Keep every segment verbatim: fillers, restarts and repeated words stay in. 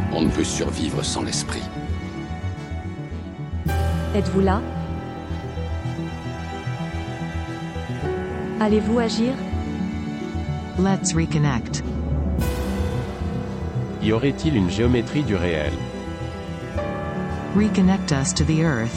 On ne peut survivre sans l'esprit. Êtes-vous là? Allez-vous agir? Let's reconnect. Y aurait-il une géométrie du réel? Reconnect us to the earth.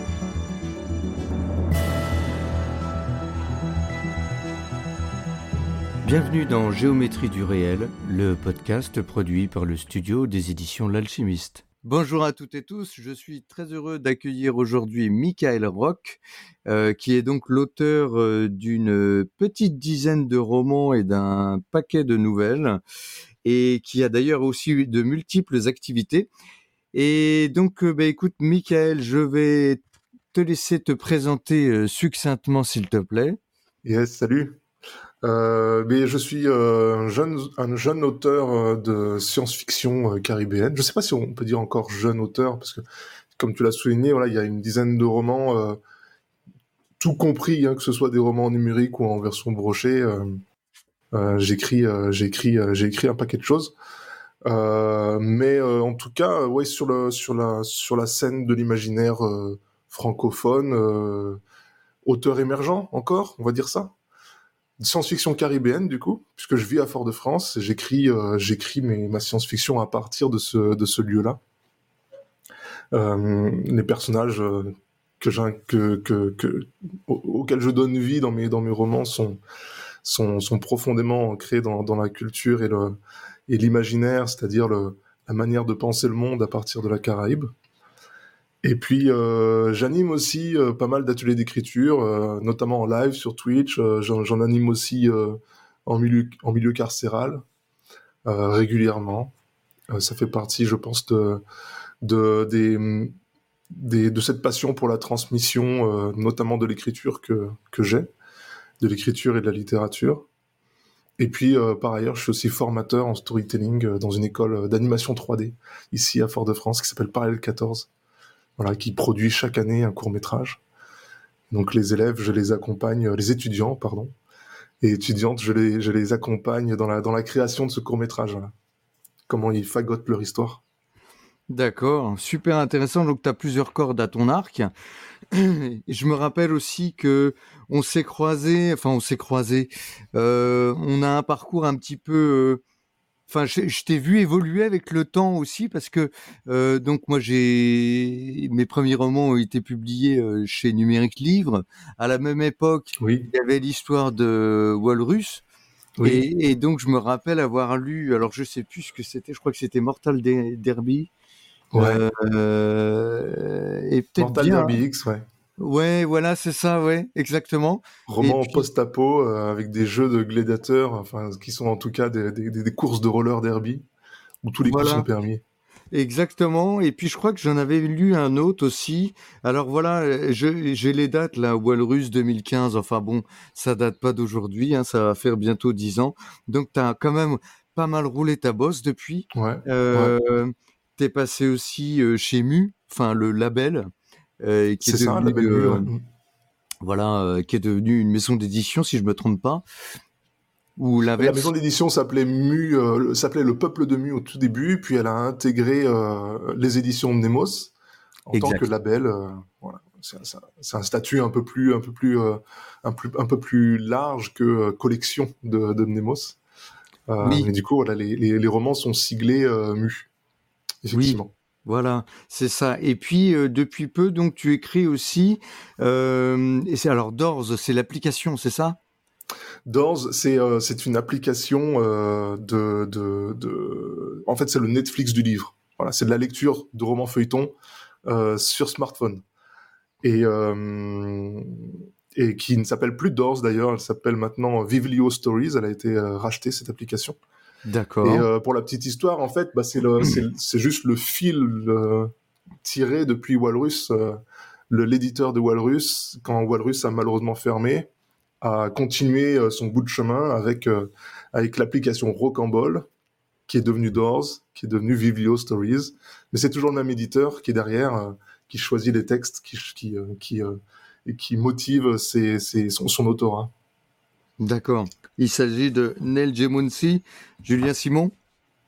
Bienvenue dans Géométrie du réel, le podcast produit par le studio des éditions L'Alchimiste. Bonjour à toutes et tous, je suis très heureux d'accueillir aujourd'hui Michael Roch, euh, qui est donc l'auteur euh, d'une petite dizaine de romans et d'un paquet de nouvelles, et qui a d'ailleurs aussi de multiples activités. Et donc, euh, bah, écoute Michael, je vais te laisser te présenter euh, succinctement s'il te plaît. Yes, salut. Euh, mais je suis euh, un jeune un jeune auteur euh, de science-fiction euh, caribéenne. Je sais pas si on peut dire encore jeune auteur parce que, comme tu l'as souligné, voilà, il y a une dizaine de romans, euh, tout compris, hein, que ce soit des romans numériques ou en version brochée. Euh, euh, j'écris, euh, j'écris, euh, j'ai écrit un paquet de choses. Euh, mais euh, en tout cas, ouais, sur le sur la sur la scène de l'imaginaire euh, francophone, euh, auteur émergent encore, on va dire ça. Science-fiction caribéenne du coup, puisque je vis à Fort-de-France et j'écris euh, j'écris mes, ma science-fiction à partir de ce de ce lieu-là. Euh, les personnages euh, que j'ai que que que auxquels je donne vie dans mes dans mes romans sont sont sont profondément ancrés dans dans la culture et le et l'imaginaire, c'est-à-dire le la manière de penser le monde à partir de la Caraïbe. Et puis euh, j'anime aussi euh, pas mal d'ateliers d'écriture, euh, notamment en live sur Twitch. Euh, j'en, j'en anime aussi euh, en milieu en milieu carcéral euh, régulièrement. Euh, ça fait partie, je pense, de de des, des de cette passion pour la transmission, euh, notamment de l'écriture que que j'ai, de l'écriture et de la littérature. Et puis euh, par ailleurs, je suis aussi formateur en storytelling euh, dans une école d'animation trois D ici à Fort-de-France qui s'appelle Parallèle quatorze. Voilà, qui produit chaque année un court-métrage. Donc les élèves, je les accompagne, les étudiants, pardon, et étudiantes, je les, je les accompagne dans la, dans la création de ce court-métrage. Voilà. Comment ils fagotent leur histoire. D'accord, super intéressant. Donc tu as plusieurs cordes à ton arc. Et je me rappelle aussi que on s'est croisés, enfin on s'est croisés. Euh, on a un parcours un petit peu. Euh, Enfin, je, je t'ai vu évoluer avec le temps aussi parce que euh, donc moi j'ai mes premiers romans ont été publiés euh, chez Numérique Livre. À la même époque, oui. Il y avait l'histoire de Walrus. Oui. Et, et donc je me rappelle avoir lu. Alors je sais plus ce que c'était. Je crois que c'était Mortal Derby. Ouais. Euh, et peut-être Mortal bien, Derby X, ouais. Ouais, voilà, c'est ça, ouais, exactement. Roman puis... post-apo euh, avec des jeux de gladiateurs, enfin qui sont en tout cas des, des, des courses de roller derby où tous les voilà. coups sont permis. Exactement. Et puis je crois que j'en avais lu un autre aussi. Alors voilà, je, j'ai les dates là, Walrus deux mille quinze. Enfin bon, ça date pas d'aujourd'hui, hein, ça va faire bientôt dix ans. Donc t'as quand même pas mal roulé ta bosse depuis. Ouais. Euh, ouais. T'es passé aussi euh, chez Mu, enfin le label. Euh, qui c'est est ça, devenu, la belle euh, mue, ouais. voilà, euh, qui est devenu une maison d'édition, si je me trompe pas. Ou la maison d'édition s'appelait Mu, euh, s'appelait Le Peuple de Mu au tout début, puis elle a intégré euh, les éditions de Nemos en exact. Tant que label. Euh, voilà, c'est, c'est, c'est un statut un peu plus, un peu plus, euh, un plus, un peu plus large que euh, collection de, de Nemos. Euh, oui. Mais du coup, voilà, les, les, les romans sont siglés euh, Mu, effectivement. Oui. Voilà, c'est ça. Et puis euh, depuis peu, donc tu écris aussi. Euh, et c'est alors Doors, c'est l'application, c'est ça? Doors, c'est euh, c'est une application euh, de, de de. En fait, c'est le Netflix du livre. Voilà, c'est de la lecture de romans feuilletons euh, sur smartphone. Et euh, et qui ne s'appelle plus Doors d'ailleurs. Elle s'appelle maintenant Vivlio Stories. Elle a été euh, rachetée cette application. D'accord. Et euh, pour la petite histoire, en fait, bah, c'est, le, c'est, c'est juste le fil euh, tiré depuis Walrus. Euh, le, l'éditeur de Walrus, quand Walrus a malheureusement fermé, a continué euh, son bout de chemin avec, euh, avec l'application Rocambole, qui est devenue Doors, qui est devenue Vivlio Stories. Mais c'est toujours le même éditeur qui est derrière, euh, qui choisit les textes, qui, qui, euh, qui, euh, et qui motive ses, ses, son, son autorat. D'accord. Il s'agit de Neil Gemunci, Julien Simon.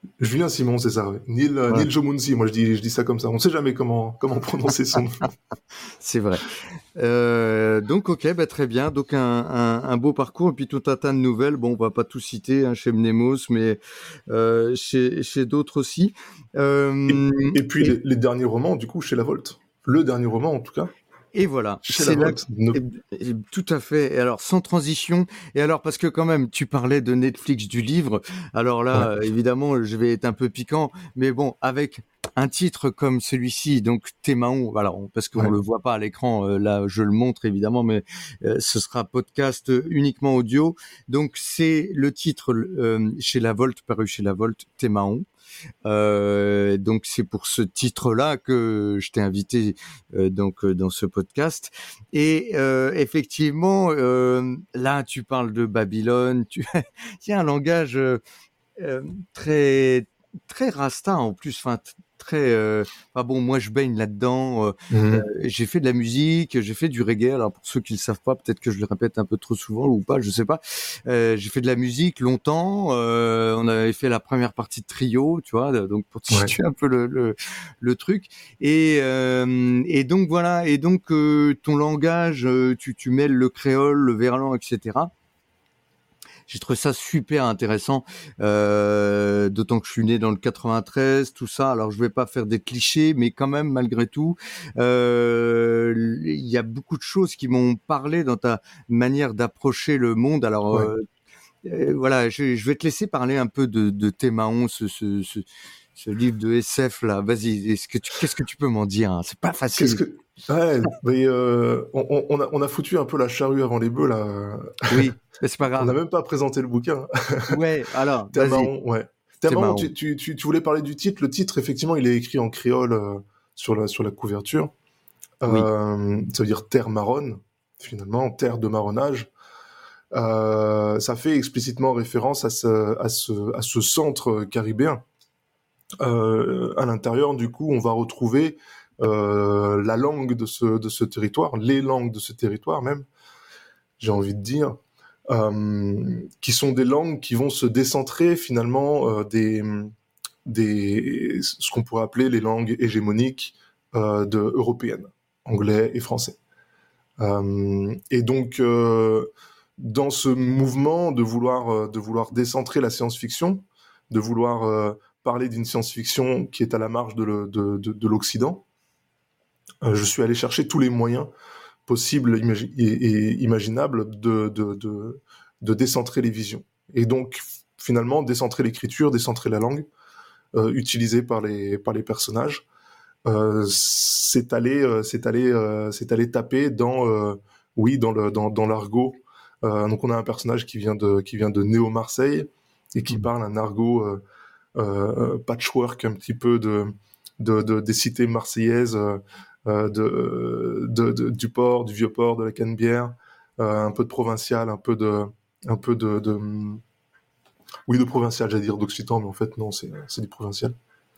Julien Simon, c'est ça, ouais. Neil, euh, Ouais. Neil Jomunsi, moi je dis, je dis ça comme ça. On ne sait jamais comment, comment prononcer son nom. C'est vrai. Euh, donc, ok, bah, très bien. Donc, un, un, un beau parcours et puis tout un tas de nouvelles. Bon, on va pas tout citer hein, chez Mnemos, mais euh, chez, chez d'autres aussi. Euh, Et, et puis et, les, les derniers romans, du coup, chez La Volte. Le dernier roman, en tout cas, et voilà, chez La c'est là. Volte. Ne- et- et tout à fait. Et alors, sans transition. Et alors, parce que quand même, tu parlais de Netflix du livre. Alors Ouais, là, euh, évidemment, je vais être un peu piquant, mais bon, avec un titre comme celui-ci, donc Thémaon, voilà, on- parce qu'on ouais. le voit pas à l'écran, euh, là, je le montre évidemment, mais euh, ce sera podcast euh, uniquement audio. Donc, c'est le titre euh, chez La Volte, paru chez La Volte, Thémaon. Euh, donc c'est pour ce titre-là que je t'ai invité euh, donc euh, dans ce podcast. Et euh, effectivement, euh, là tu parles de Babylone. Tu il y a un langage euh, euh, très très rasta en plus. Enfin t- très. Euh, ah bon, moi je baigne là-dedans. Euh, euh, Mhm. j'ai fait de la musique, j'ai fait du reggae. Alors pour ceux qui le savent pas, peut-être que je le répète un peu trop souvent ou pas, je sais pas. Euh, j'ai fait de la musique longtemps. Euh, on avait fait la première partie de Trio, tu vois. Donc pour te Ouais. situer un peu le le, le truc. Et euh, et donc voilà. Et donc euh, ton langage, euh, tu tu mêles le créole, le verlan, et cetera. J'ai trouvé ça super intéressant, euh, d'autant que je suis né dans le quatre-vingt-treize, tout ça. Alors je vais pas faire des clichés, mais quand même malgré tout, euh, il y a beaucoup de choses qui m'ont parlé dans ta manière d'approcher le monde. Alors Ouais. euh, euh, voilà, je, je vais te laisser parler un peu de, de Thémaon, ce, ce, ce, ce livre de S F là. Vas-y, est-ce que tu, qu'est-ce que tu peux m'en dire hein? C'est pas Qu'est-ce facile. que... Ouais, mais euh, on, on a, on a foutu un peu la charrue avant les bœufs, là. Oui, mais c'est pas On n'a grave. même pas présenté le bouquin. Ouais, alors vas-y, Thémaon, ouais. Thémaon, Thémaon. tu, tu, tu, tu voulais parler du titre. Le titre, effectivement, il est écrit en créole euh, sur, la, sur la couverture. Oui. Euh, ça veut dire terre marronne, finalement, terre de marronnage. Euh, ça fait explicitement référence à ce, à ce, à ce centre caribéen. Euh, à l'intérieur, du coup, on va retrouver euh, la langue de ce, de ce territoire, les langues de ce territoire même, j'ai envie de dire, euh, qui sont des langues qui vont se décentrer finalement euh, des, des, ce qu'on pourrait appeler les langues hégémoniques euh, de, européennes, anglais et français. Euh, et donc, euh, dans ce mouvement de vouloir, de vouloir décentrer la science-fiction, de vouloir euh, parler d'une science-fiction qui est à la marge de, le, de, de, de l'Occident, euh, je suis allé chercher tous les moyens possibles imagi- et, et imaginables de, de, de, de décentrer les visions. Et donc, finalement, décentrer l'écriture, décentrer la langue euh, utilisée par les, par les personnages. Euh, c'est allé, euh, c'est allé, euh, c'est allé taper dans, euh, oui, dans le, dans, dans l'argot. Euh, donc on a un personnage qui vient de, qui vient de Néo-Marseille et qui Mmh. parle un argot euh, euh, patchwork un petit peu de, de, de des cités marseillaises, euh, de, de, de, du port, du vieux port, de la Canebière, euh, un peu de provincial, un peu de, un peu de, de oui, de provincial, j'allais dire d'occitan, mais en fait non, c'est, c'est du provincial.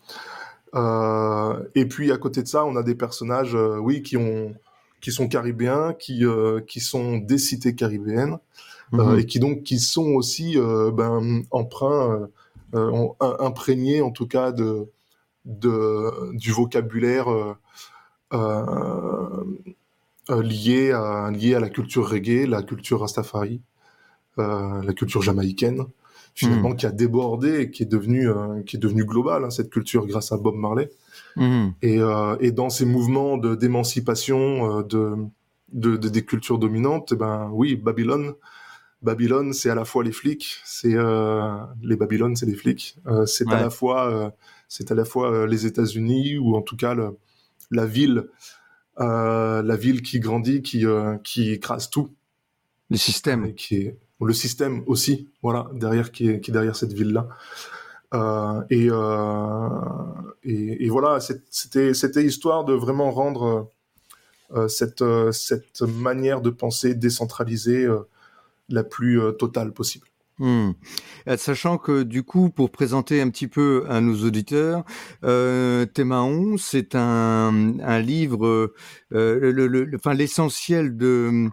Euh, et puis à côté de ça, on a des personnages, euh, oui, qui ont, qui sont caribéens, qui, euh, qui sont des cités caribéennes, euh, Mmh. et qui donc qui sont aussi, euh, ben, emprunts, euh, ont un- imprégnés en tout cas de, de du vocabulaire euh, euh, euh, lié à lié à la culture reggae, la culture rastafari, euh, la culture jamaïcaine, Mmh. finalement qui a débordé et qui est devenue euh, qui est devenue globale, hein, cette culture grâce à Bob Marley. Mmh. Et, euh, et dans ces mouvements de, d'émancipation euh, de, de, de, des cultures dominantes, eh ben oui, Babylone, Babylone, c'est à la fois les flics, c'est euh, les Babylone, c'est les flics, euh, c'est à Ouais. la fois, euh, c'est à la fois euh, les États-Unis ou en tout cas le, la ville, euh, la ville qui grandit, qui euh, qui écrase tout, Les euh, systèmes. et qui est le système aussi, voilà, derrière qui est, qui est derrière cette ville-là. Euh, et, euh, et, et voilà, c'était, c'était histoire de vraiment rendre euh, cette, euh, cette manière de penser décentralisée euh, la plus euh, totale possible. Mmh. Euh, Sachant que du coup, pour présenter un petit peu à nos auditeurs, euh, Thémaon, c'est un, un livre, euh, le, le, le, enfin l'essentiel de,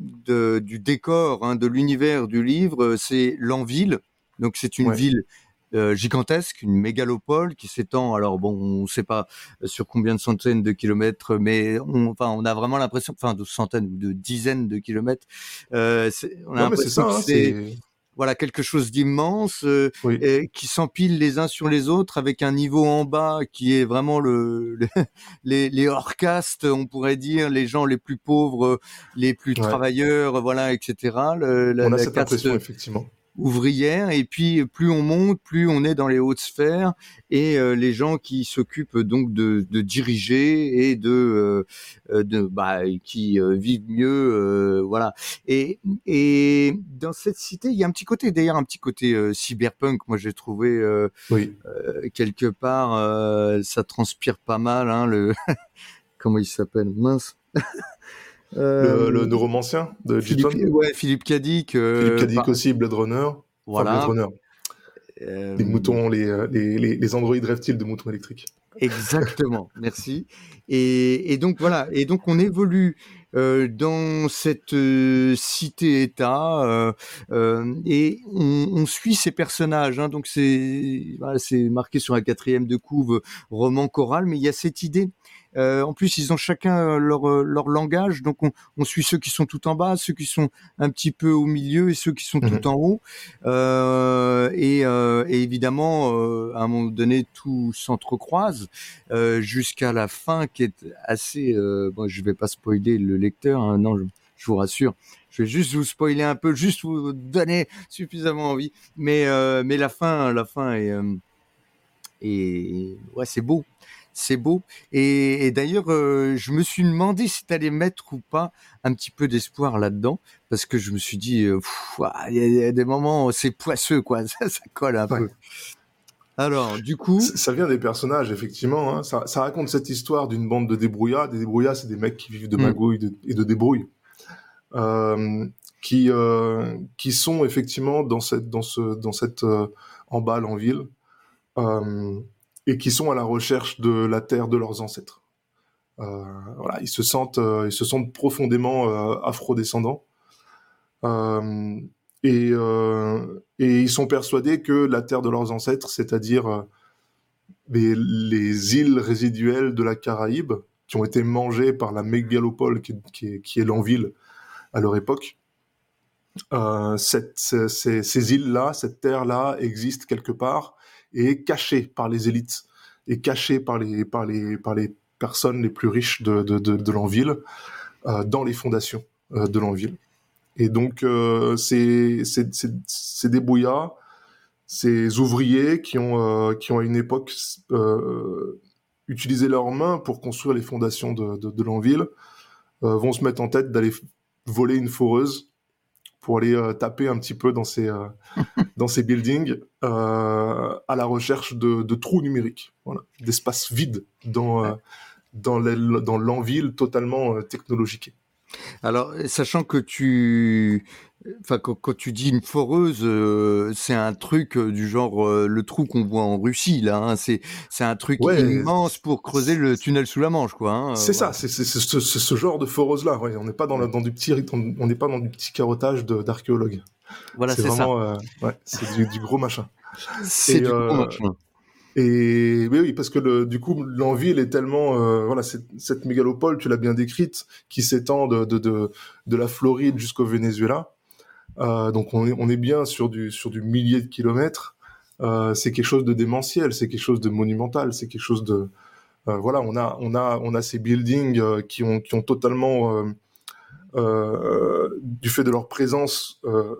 de du décor, hein, de l'univers du livre, c'est Lanville. Donc c'est une Ouais. ville euh, gigantesque, une mégalopole qui s'étend. Alors bon, on ne sait pas sur combien de centaines de kilomètres, mais on, enfin, on a vraiment l'impression, enfin, de centaines ou de dizaines de kilomètres. Euh, c'est, on a Ouais, mais c'est l'impression ça, que hein, c'est c'est... voilà quelque chose d'immense euh, Oui. euh, qui s'empile les uns sur les autres avec un niveau en bas qui est vraiment le, le les les hors caste, on pourrait dire, les gens les plus pauvres, les plus Ouais. travailleurs, voilà, et cetera. Le, la, On a la cette caste impression, effectivement. ouvrière, et puis plus on monte, plus on est dans les hautes sphères, et euh, les gens qui s'occupent donc de, de diriger et de, euh, de bah, qui euh, vivent mieux, euh, voilà. Et, et dans cette cité, il y a un petit côté, d'ailleurs, un petit côté euh, cyberpunk. Moi, j'ai trouvé euh, Oui. euh, quelque part, euh, ça transpire pas mal. Hein, le comment il s'appelle, mince. Le, le Euh, neuromancien de Philippe, Giton. ouais, Philippe Cadic. Philippe Euh, Cadic par, aussi, Blade Runner. Enfin, Blade voilà. Runner. Euh, Les moutons, les, les, les, les androïdes reptiles de moutons électriques. Exactement, merci. Et, et donc voilà, et donc on évolue euh, dans cette euh, cité-État euh, euh, et on, on suit ces personnages. Hein, donc c'est voilà, c'est marqué sur la quatrième de couve, roman choral, mais il y a cette idée. Euh, en plus, ils ont chacun leur leur langage, donc on, on suit ceux qui sont tout en bas, ceux qui sont un petit peu au milieu et ceux qui sont Mhm. tout en haut. Euh, et, euh, et évidemment, euh, à un moment donné, tout s'entrecroise euh, jusqu'à la fin, qui est assez. Euh, bon, je vais pas spoiler le lecteur, hein, non, je, je vous rassure. Je vais juste vous spoiler un peu, juste vous donner suffisamment envie. Mais euh, mais la fin, la fin est euh, et ouais, c'est beau. C'est beau. Et, et d'ailleurs, euh, je me suis demandé si tu allais mettre ou pas un petit peu d'espoir là-dedans, parce que je me suis dit, euh, pff, ouah, il y, a- il y a des moments, où c'est poisseux, quoi. Ça, ça colle un Ouais. peu. Alors, du coup, C- Ça vient des personnages, effectivement. Hein. Ça, ça raconte cette histoire d'une bande de débrouillards. Des débrouillards, c'est des mecs qui vivent de hmm, magouilles de- et de débrouilles. Euh, qui, euh, qui sont effectivement dans cette, dans ce, dans cette euh, emballe en ville. Euh, et qui sont à la recherche de la terre de leurs ancêtres. Euh, voilà, ils se sentent, euh, ils se sentent profondément euh, afro-descendants. Euh, et, euh, et ils sont persuadés que la terre de leurs ancêtres, c'est-à-dire euh, les, les îles résiduelles de la Caraïbe, qui ont été mangées par la mégalopole qui, qui est, qui est l'Anville à leur époque, euh, cette, ces, ces, ces îles-là, cette terre-là existe quelque part et est cachée par les élites, est cachée par les, par les, par les personnes les plus riches de, de, de, de l'Anville, euh, dans les fondations euh, de l'Anville. Et donc, euh, c'est, c'est, c'est, c'est des brouillards, ces ouvriers qui ont, euh, qui ont à une époque euh, utilisé leurs mains pour construire les fondations de, de, de l'Anville, euh, vont se mettre en tête d'aller voler une foreuse pour aller euh, taper un petit peu dans ces, euh, dans ces buildings euh, à la recherche de, de trous numériques, voilà, d'espaces vides dans, euh, dans, les, dans l'Anville totalement euh, technologiquée. alors, sachant que tu, enfin, quand, quand tu dis une foreuse, euh, c'est un truc euh, du genre euh, le trou qu'on voit en Russie, là. Hein, c'est, c'est un truc Ouais, immense pour creuser le tunnel sous la Manche, quoi. Hein, euh, c'est voilà. ça, c'est, c'est, c'est ce, c'est ce genre de foreuse-là. Ouais, on n'est pas dans, la, dans du petit, on n'est pas dans du petit carottage de, d'archéologues. Voilà, C'est c'est ça. vraiment, euh, ouais, c'est du, du gros machin. C'est Et, du gros euh, machin. Et oui, oui, parce que le, du coup, l'Anville est tellement, euh, voilà, cette, cette mégalopole, tu l'as bien décrite, qui s'étend de, de, de, de la Floride jusqu'au Venezuela. Euh, donc on est, on est bien sur du, sur du millier de kilomètres. Euh, c'est quelque chose de démentiel, c'est quelque chose de monumental, c'est quelque chose de, euh, voilà, on a, on a, on a ces buildings euh, qui ont, qui ont totalement, euh, euh, du fait de leur présence, euh,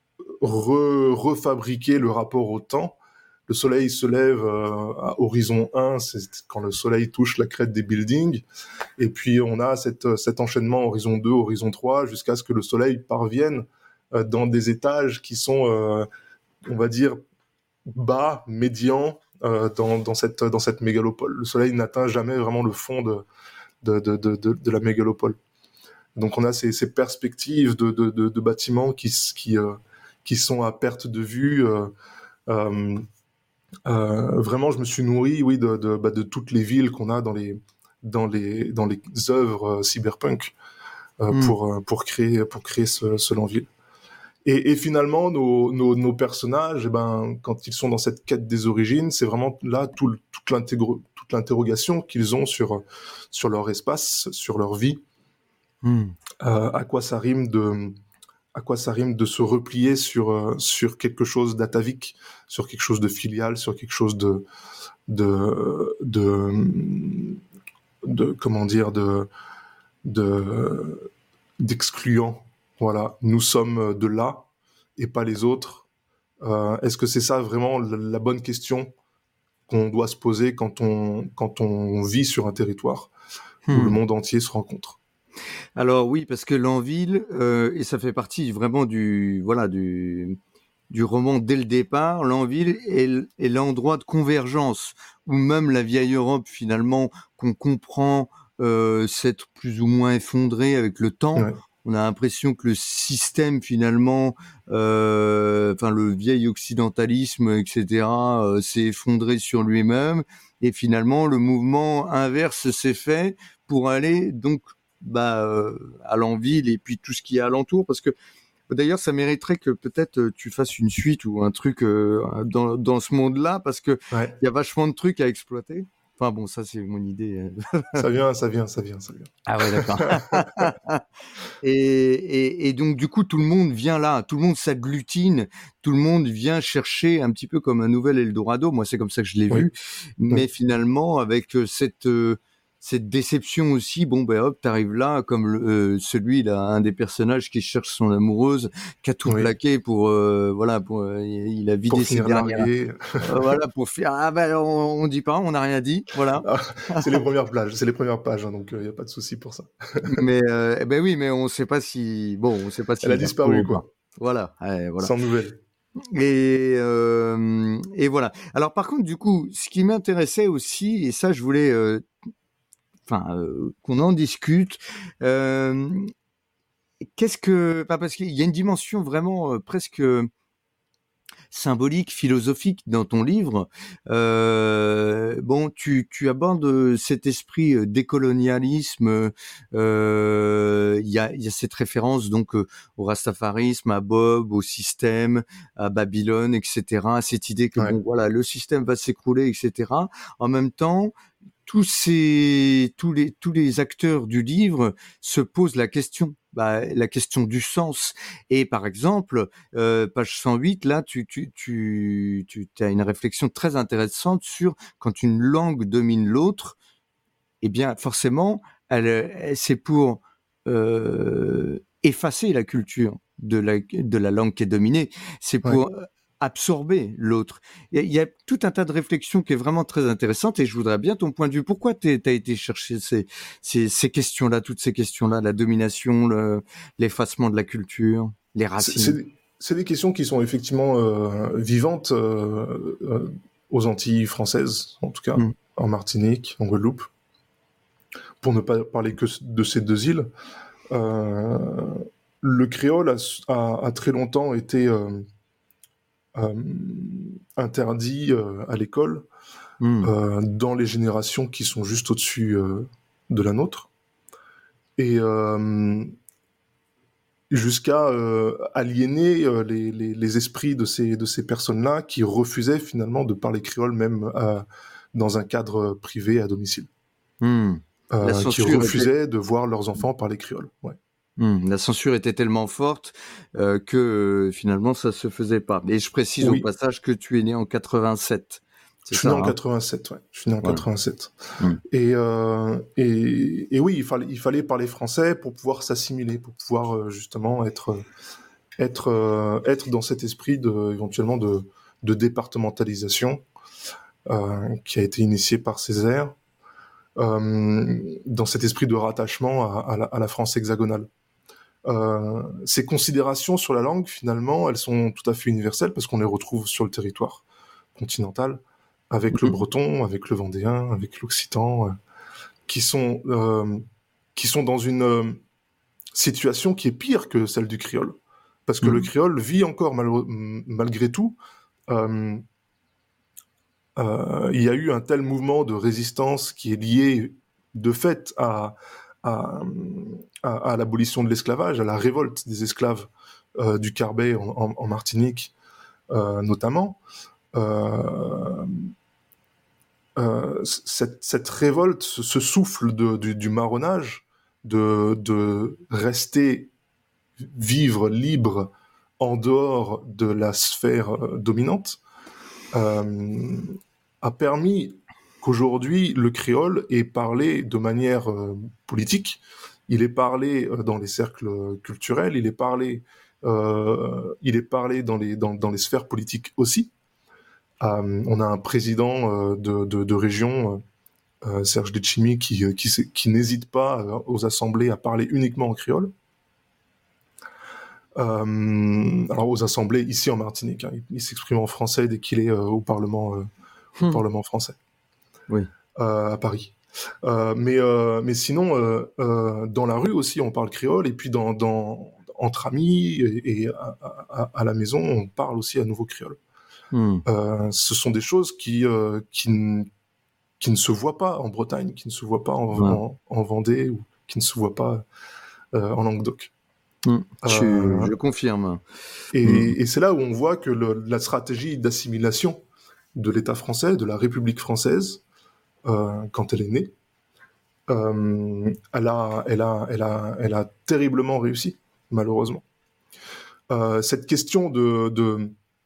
re, refabriqué le rapport au temps. Le soleil se lève euh, à horizon un, c'est quand le soleil touche la crête des buildings. Et puis, on a cette, cet enchaînement horizon deux, horizon trois, jusqu'à ce que le soleil parvienne euh, dans des étages qui sont, euh, on va dire, bas, médians, euh, dans, dans, cette, dans cette mégalopole. Le soleil n'atteint jamais vraiment le fond de, de, de, de, de, de la mégalopole. Donc, on a ces, ces perspectives de, de, de, de bâtiments qui, qui, euh, qui sont à perte de vue. Euh, euh, Euh, vraiment, je me suis nourri, oui, de, de, bah, de toutes les villes qu'on a dans les dans les dans les œuvres euh, cyberpunk euh, Mm. pour euh, pour créer pour créer ce, ce Lanville. Et, et finalement, nos, nos, nos personnages, eh ben, quand ils sont dans cette quête des origines, c'est vraiment là tout, le- toute, l'intégro- toute l'interrogation qu'ils ont sur, sur leur espace, sur leur vie. Hmm. Euh, à quoi ça rime de, à quoi ça rime de se replier sur, euh, sur quelque chose d'atavique, sur quelque chose de filial, sur quelque chose de, de, de, de comment dire, de, de, d'excluant. Voilà, nous sommes de là et pas les autres. Euh, est-ce que c'est ça vraiment la, la bonne question qu'on doit se poser quand on, quand on vit sur un territoire où Hmm. le monde entier se rencontre? Alors oui, parce que L'Anvil, euh, et ça fait partie vraiment du voilà du du roman dès le départ, L'Anvil est, l- est l'endroit de convergence où même la vieille Europe finalement qu'on comprend euh, s'être plus ou moins effondrée avec le temps. Ouais. On a l'impression que le système finalement, euh, enfin le vieil occidentalisme, et cetera, euh, s'est effondré sur lui-même et finalement le mouvement inverse s'est fait pour aller donc bah, euh, à L'Anvil et puis tout ce qui est alentour, parce que d'ailleurs ça mériterait que peut-être euh, tu fasses une suite ou un truc euh, dans, dans ce monde-là, parce que Ouais. il y a vachement de trucs à exploiter. Enfin bon, ça c'est mon idée. euh. Ça vient, ça vient, ça vient, ça vient. Ah ouais, d'accord. et, et, et donc du coup tout le monde vient là, tout le monde s'agglutine, tout le monde vient chercher un petit peu comme un nouvel Eldorado. Moi c'est comme ça que je l'ai Oui. vu, mais Oui. finalement avec euh, cette euh, cette déception aussi, bon ben hop, t'arrives là comme le, euh, celui là, un des personnages qui cherche son amoureuse, qui a tout Oui. plaqué pour euh, voilà, pour euh, il a vidé Pour ses finir dernières, largué. euh, voilà pour faire ah ben on, on dit pas, on n'a rien dit, voilà. Ah, c'est les premières pages, c'est les premières pages, hein, donc il euh, y a pas de souci pour ça. Mais euh, eh ben oui, mais on sait pas si bon, on sait pas Elle a s'il la retrouve disparu, ou pas. quoi. Voilà, ouais, voilà. Sans nouvelles. Et euh, et voilà. Alors par contre, du coup, ce qui m'intéressait aussi, et ça je voulais, euh, enfin, euh, qu'on en discute. Euh, qu'est-ce que, pas parce qu'il y a une dimension vraiment euh, presque symbolique, philosophique dans ton livre. Euh, bon, tu, tu abordes cet esprit décolonialisme. Euh, Il y, a, il y a cette référence donc au rastafarisme, à Bob, au système, à Babylone, et cetera. Cette idée que Ouais. bon, voilà, le système va s'écrouler, et cetera. En même temps, tous ces, tous les, tous les acteurs du livre se posent la question, bah, la question du sens. Et par exemple, euh, page cent huit, là, tu, tu, tu, tu as une réflexion très intéressante sur quand une langue domine l'autre, eh bien, forcément, elle, elle c'est pour euh, effacer la culture de la, de la langue qui est dominée. C'est pour Ouais. absorber l'autre. Il y, y a tout un tas de réflexions qui est vraiment très intéressante et je voudrais bien ton point de vue. Pourquoi tu as été chercher ces, ces, ces questions-là, toutes ces questions-là, la domination, le, l'effacement de la culture, les racines? C'est, c'est, c'est des questions qui sont effectivement euh, vivantes euh, euh, aux Antilles françaises, en tout cas, Mm. en Martinique, en Guadeloupe, pour ne pas parler que de ces deux îles. Euh, le créole a, a, a très longtemps été euh, euh, interdit euh, à l'école Mm. euh, dans les générations qui sont juste au-dessus euh, de la nôtre. Et euh, jusqu'à euh, aliéner euh, les, les, les esprits de ces, de ces personnes-là qui refusaient finalement de parler créole même euh, dans un cadre privé à domicile. Mm. Euh, La qui censure refusaient de voir leurs enfants parler créole. Ouais. Mmh, la censure était tellement forte euh, que euh, finalement ça se faisait pas. Et je précise Oui. au passage que tu es né en quatre-vingt-sept. C'est Je suis ça, né en hein quatre-vingt-sept, ouais. Je suis né en voilà. quatre-vingt-sept. Mmh. Et, euh, et, et oui, il fallait, il fallait parler français pour pouvoir s'assimiler, pour pouvoir euh, justement être, être, euh, être dans cet esprit de, éventuellement de, de départementalisation euh, qui a été initié par Césaire, euh, dans cet esprit de rattachement à, à, la, à la France hexagonale. Euh, ces considérations sur la langue, finalement, elles sont tout à fait universelles parce qu'on les retrouve sur le territoire continental, avec Mmh. le breton, avec le vendéen, avec l'occitan, euh, qui sont euh, qui sont dans une euh, situation qui est pire que celle du créole, parce que Mmh. le créole vit encore mal, malgré tout. Euh, euh, il y a eu un tel mouvement de résistance qui est lié de fait à à, à, à l'abolition de l'esclavage, à la révolte des esclaves euh, du Carbet en, en, en Martinique euh, notamment, euh, euh, cette, cette révolte, ce, ce souffle de, du, du marronnage, de, de rester vivre libre en dehors de la sphère euh, dominante, euh, a permis qu'aujourd'hui le créole est parlé de manière euh, politique, il est parlé euh, dans les cercles culturels, il est parlé, euh, il est parlé dans les, dans, dans les sphères politiques aussi. Euh, on a un président euh, de, de, de région, euh, Serge Letchimy, qui, qui, qui n'hésite pas euh, aux assemblées à parler uniquement en créole. Euh, alors aux assemblées ici en Martinique, hein, il, il s'exprime en français dès qu'il est euh, au Parlement, euh, au Hmm. Parlement français, Oui. euh, à Paris. Euh, mais, euh, mais sinon, euh, euh, dans la rue aussi, on parle créole, et puis dans, dans, entre amis et, et à, à, à la maison, on parle aussi à nouveau créole. Hmm. Euh, ce sont des choses qui, euh, qui, n- qui ne se voient pas en Bretagne, qui ne se voient pas en, Ouais. en, en Vendée, ou qui ne se voient pas euh, en Languedoc. Hmm. Je, Euh, je confirme. Et, Hmm. et c'est là où on voit que le, la stratégie d'assimilation de l'État français, de la République française, euh, quand elle est née, euh, elle, a, elle, a, elle, a, elle a terriblement réussi, malheureusement. Euh, cette question de, de,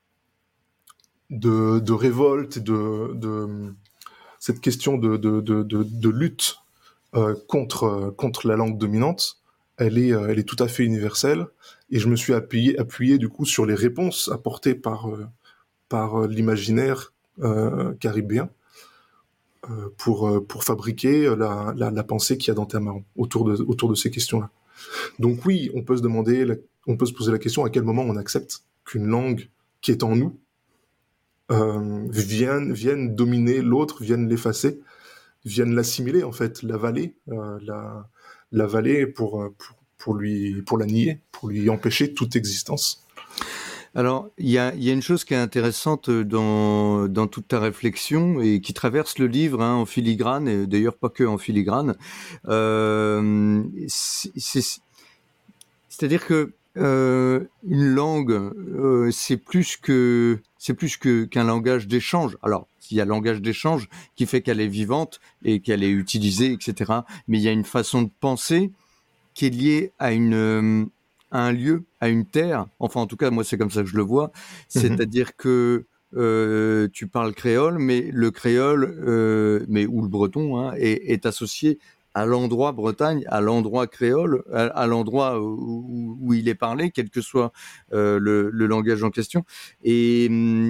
de, de révolte, de, de, cette question de, de, de, de, de lutte euh, contre, contre la langue dominante, elle est, euh, elle est tout à fait universelle. Et je me suis appuyé, appuyé du coup sur les réponses apportées par, euh, par euh, l'imaginaire euh, caribéen euh, pour, euh, pour fabriquer la, la, la pensée qu'il y a dans Tamaron autour de, autour de ces questions-là. Donc oui, on peut se demander, la- on peut se poser la question à quel moment on accepte qu'une langue qui est en nous euh, vienne, vienne dominer l'autre, vienne l'effacer, vienne l'assimiler en fait, l'avaler, euh, la, l'avaler pour, euh, pour, pour, lui, pour la nier, pour lui empêcher toute existence. Alors, il y a, il y a une chose qui est intéressante dans, dans toute ta réflexion et qui traverse le livre hein, en filigrane, et d'ailleurs pas que en filigrane. Euh, c'est, c'est, c'est-à-dire que euh, une langue, euh, c'est plus que c'est plus que qu'un langage d'échange. Alors, il y a le langage d'échange qui fait qu'elle est vivante et qu'elle est utilisée, et cetera. Mais il y a une façon de penser qui est liée à une euh, à un lieu, à une terre. Enfin, en tout cas, moi, c'est comme ça que je le vois. C'est-à-dire que euh, tu parles créole, mais le créole, euh, mais ou le breton, hein, est, est associé à l'endroit Bretagne, à l'endroit créole, à, à l'endroit où, où il est parlé, quel que soit euh, le, le langage en question. Et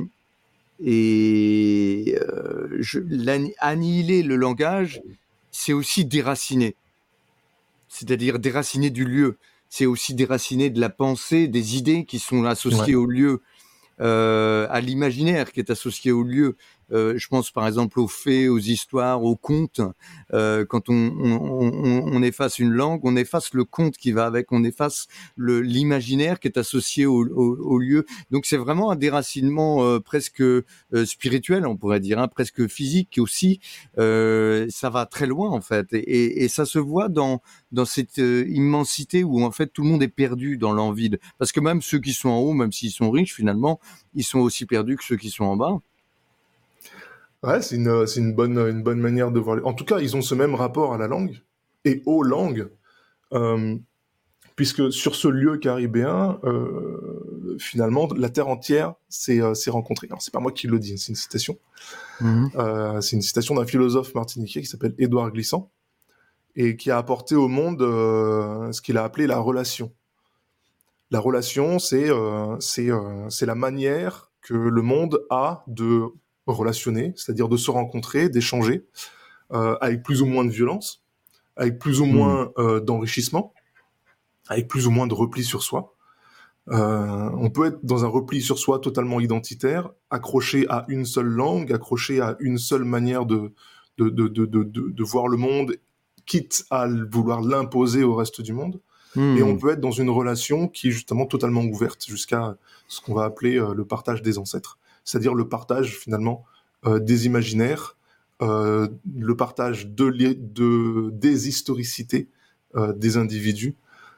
et euh, je, annihiler le langage, c'est aussi déraciner. C'est-à-dire déraciner du lieu. C'est aussi déraciner de la pensée, des idées qui sont associées ouais. au lieu, euh, à l'imaginaire qui est associé au lieu. Euh, je pense par exemple aux faits, aux histoires, aux contes. Euh, quand on, on, on, on efface une langue, on efface le conte qui va avec, on efface le, l'imaginaire qui est associé au, au, au lieu. Donc c'est vraiment un déracinement euh, presque euh, spirituel, on pourrait dire, hein, presque physique aussi. Euh, ça va très loin en fait, et, et, et ça se voit dans dans cette euh, immensité où en fait tout le monde est perdu dans l'envie. Parce que même ceux qui sont en haut, même s'ils sont riches, finalement, ils sont aussi perdus que ceux qui sont en bas. Ouais, c'est une, c'est une bonne, une bonne manière de voir. Les... En tout cas, ils ont ce même rapport à la langue et aux langues, euh, puisque sur ce lieu caribéen, euh, finalement, la terre entière s'est, euh, s'est rencontrée. Alors, c'est pas moi qui le dis, c'est une citation. Mmh. Euh, c'est une citation d'un philosophe martiniquais qui s'appelle Édouard Glissant et qui a apporté au monde euh, ce qu'il a appelé la relation. La relation, c'est, euh, c'est, euh, c'est la manière que le monde a de relationner, c'est-à-dire de se rencontrer, d'échanger, euh, avec plus ou moins de violence, avec plus ou moins euh, d'enrichissement, avec plus ou moins de repli sur soi. Euh, on peut être dans un repli sur soi totalement identitaire, accroché à une seule langue, accroché à une seule manière de, de, de, de, de, de, de voir le monde, quitte à vouloir l'imposer au reste du monde. Mmh. Et on peut être dans une relation qui est justement totalement ouverte jusqu'à ce qu'on va appeler euh, le partage des ancêtres. C'est-à-dire le partage finalement euh, des imaginaires, euh, le partage de, de, des historicités euh, des individus,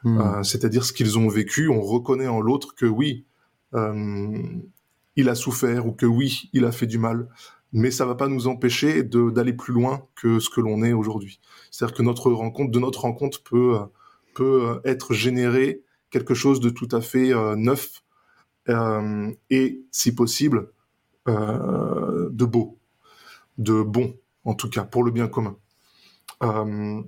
Mmh. Euh, c'est-à-dire ce qu'ils ont vécu, on reconnaît en l'autre que oui, euh, il a souffert ou que oui, il a fait du mal, mais ça va pas nous empêcher de, d'aller plus loin que ce que l'on est aujourd'hui. C'est-à-dire que notre rencontre, de notre rencontre peut, peut être généré quelque chose de tout à fait euh, neuf euh, et, si possible, euh, de beau, de bon, en tout cas, pour le bien commun. Euh,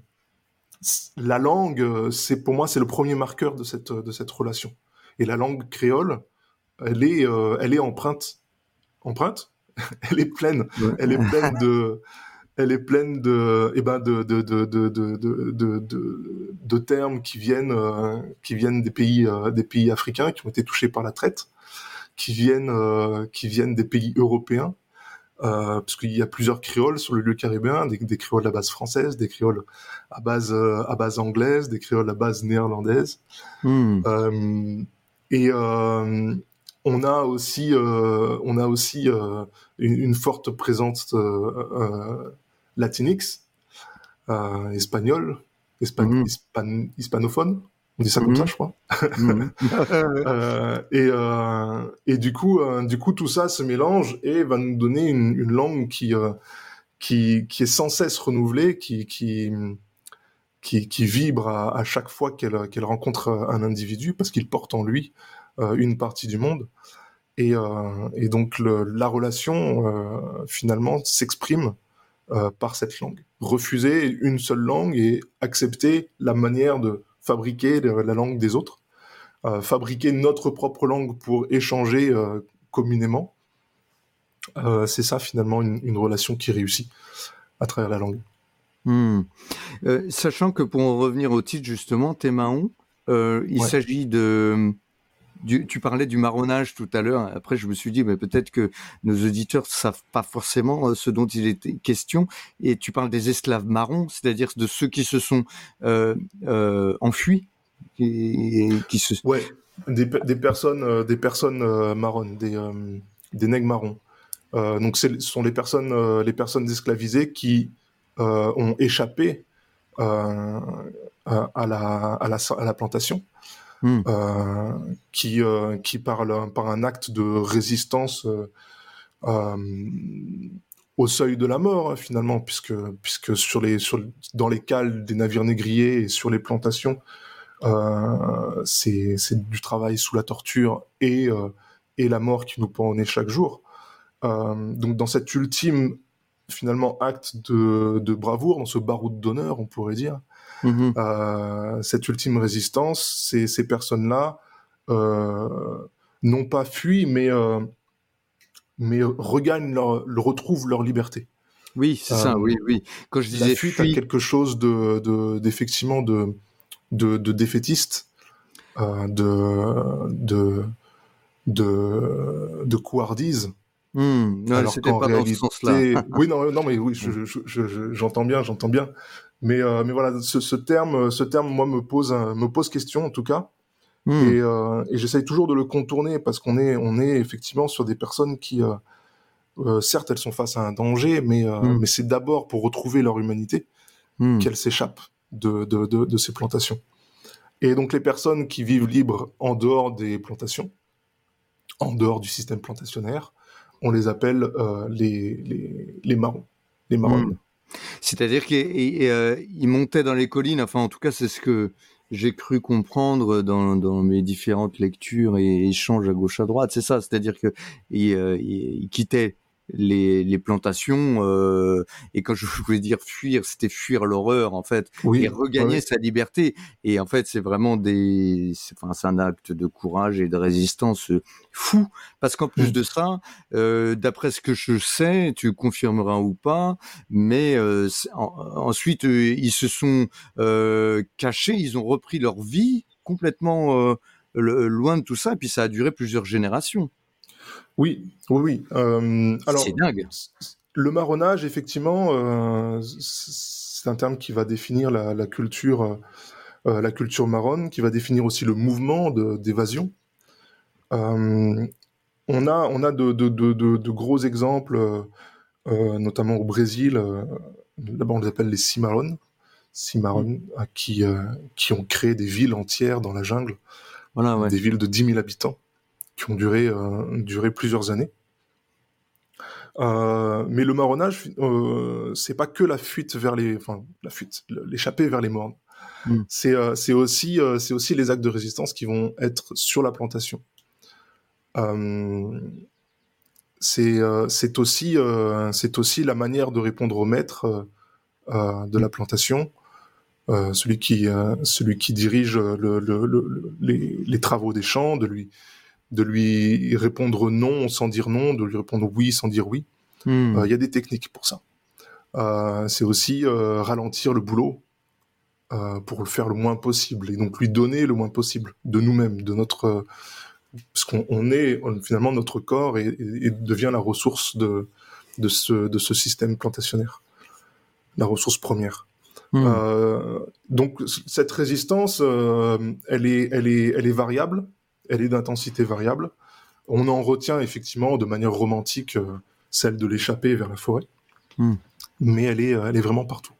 la langue, c'est pour moi, c'est le premier marqueur de cette de cette relation. Et la langue créole, elle est euh, elle est empreinte, empreinte. Elle est pleine, Ouais. elle est pleine de, elle est pleine de, eh ben de de de de de de de, de, de termes qui viennent euh, qui viennent des pays euh, des pays africains qui ont été touchés par la traite, qui viennent euh, qui viennent des pays européens. Euh, parce qu'il y a plusieurs créoles sur le lieu caribéen, des, des créoles à base française, des créoles à base euh, à base anglaise, des créoles à base néerlandaise. Mmh. Euh, et euh, on a aussi euh, on a aussi euh, une, une forte présence euh, euh, latinx, euh, espagnole, espan, Mmh. hispan, hispanophone. On dit ça Mmh. comme ça, je crois. Mmh. euh, et, euh, et du coup, euh, du coup, tout ça se mélange et va nous donner une, une langue qui, euh, qui, qui est sans cesse renouvelée, qui, qui, qui, qui vibre à, à chaque fois qu'elle, qu'elle rencontre un individu parce qu'il porte en lui euh, une partie du monde. Et, euh, et donc, le, la relation, euh, finalement, s'exprime euh, par cette langue. Refuser une seule langue et accepter la manière de fabriquer la langue des autres, euh, fabriquer notre propre langue pour échanger euh, communément. Euh, c'est ça finalement une, une relation qui réussit à travers la langue. Mmh. Euh, sachant que pour en revenir au titre justement, Témaon, euh, il Ouais. s'agit de... Du, tu parlais du marronnage tout à l'heure. Après, je me suis dit, mais peut-être que nos auditeurs savent pas forcément ce dont il était question. Et tu parles des esclaves marrons, c'est-à-dire de ceux qui se sont euh, euh, enfuis, et qui se. Ouais, des, des personnes, euh, des personnes euh, marronnes, des, euh, des nègres marrons. Euh, donc, c'est, ce sont les personnes, euh, les personnes esclavisées qui euh, ont échappé euh, à, la, à la à la plantation. Mmh. Euh, qui, euh, qui par, le, par un acte de résistance euh, euh, au seuil de la mort, hein, finalement, puisque, puisque sur les, sur, dans les cales des navires négriers et sur les plantations, euh, c'est, c'est du travail sous la torture et, euh, et la mort qui nous pend au nez chaque jour. Euh, donc dans cet ultime, finalement, acte de, de bravoure, dans ce baroud d'honneur, on pourrait dire, Mmh. Euh, cette ultime résistance, ces, ces personnes-là euh, n'ont pas fui, mais, euh, mais regagnent, leur, retrouvent leur liberté. Oui, c'est euh, ça, oui, oui. Quand je disais la fuite fuit... a quelque chose de, de, d'effectivement de, de, de défaitiste, euh, de, de, de, de couardise. Mmh, ouais, alors c'était qu'en pas réalité, dans ce sens-là. oui, non, non, mais oui, je, je, je, je, j'entends bien, j'entends bien. Mais, euh, mais voilà, ce, ce terme, ce terme, moi, me pose, un, me pose question en tout cas, mmh. et, euh, et j'essaye toujours de le contourner parce qu'on est, on est effectivement sur des personnes qui, euh, euh, certes, elles sont face à un danger, mais, euh, mmh. mais c'est d'abord pour retrouver leur humanité mmh. qu'elles s'échappent de, de, de, de ces plantations. Et donc les personnes qui vivent libres en dehors des plantations, en dehors du système plantationnaire, on les appelle euh, les, les, les marrons, les marronnes. Mmh. C'est-à-dire qu'ils euh, montaient dans les collines, enfin en tout cas c'est ce que j'ai cru comprendre dans, dans mes différentes lectures et échanges à gauche à droite, c'est ça, c'est-à-dire qu'ils euh, ils quittaient les, les plantations euh, et quand je voulais dire fuir, c'était fuir l'horreur en fait, oui, et regagner oui. sa liberté. Et en fait c'est vraiment des, c'est, enfin, c'est un acte de courage et de résistance fou, parce qu'en plus mmh. de ça, euh, d'après ce que je sais, tu confirmeras ou pas, mais euh, en, ensuite euh, ils se sont euh, cachés, ils ont repris leur vie complètement euh, le, loin de tout ça, et puis ça a duré plusieurs générations. Oui, oui, oui. Euh, alors, c'est dingue. Le marronnage, effectivement, euh, c'est un terme qui va définir la, la culture, euh, la culture marronne, qui va définir aussi le mouvement de, d'évasion. Euh, on a, on a de, de, de, de, de gros exemples, euh, notamment au Brésil. Euh, là-bas, on les appelle les cimarrones. Cimarron, mmh. qui, euh, qui ont créé des villes entières dans la jungle, voilà, ouais. des villes de dix mille habitants, qui ont duré, euh, duré plusieurs années. Euh, mais le marronnage, euh, c'est pas que la fuite vers les, enfin la fuite, l'échappée vers les mornes. Mm. C'est, euh, c'est aussi, euh, c'est aussi les actes de résistance qui vont être sur la plantation. Euh, c'est, euh, c'est aussi, euh, c'est aussi la manière de répondre au maître euh, euh, de la plantation, euh, celui qui, euh, celui qui dirige le, le, le, les, les travaux des champs, de lui, de lui répondre non sans dire non, de lui répondre oui sans dire oui. Il mmh. euh, y a des techniques pour ça. Euh, c'est aussi euh, ralentir le boulot euh, pour le faire le moins possible et donc lui donner le moins possible de nous-mêmes, de notre, euh, parce qu'on on est on, finalement notre corps et, et, et devient la ressource de de ce de ce système plantationnaire, la ressource première. Mmh. Euh, donc cette résistance, euh, elle est elle est elle est variable. Elle est d'intensité variable. On en retient effectivement de manière romantique euh, celle de l'échappée vers la forêt, mmh. mais elle est, elle est vraiment partout.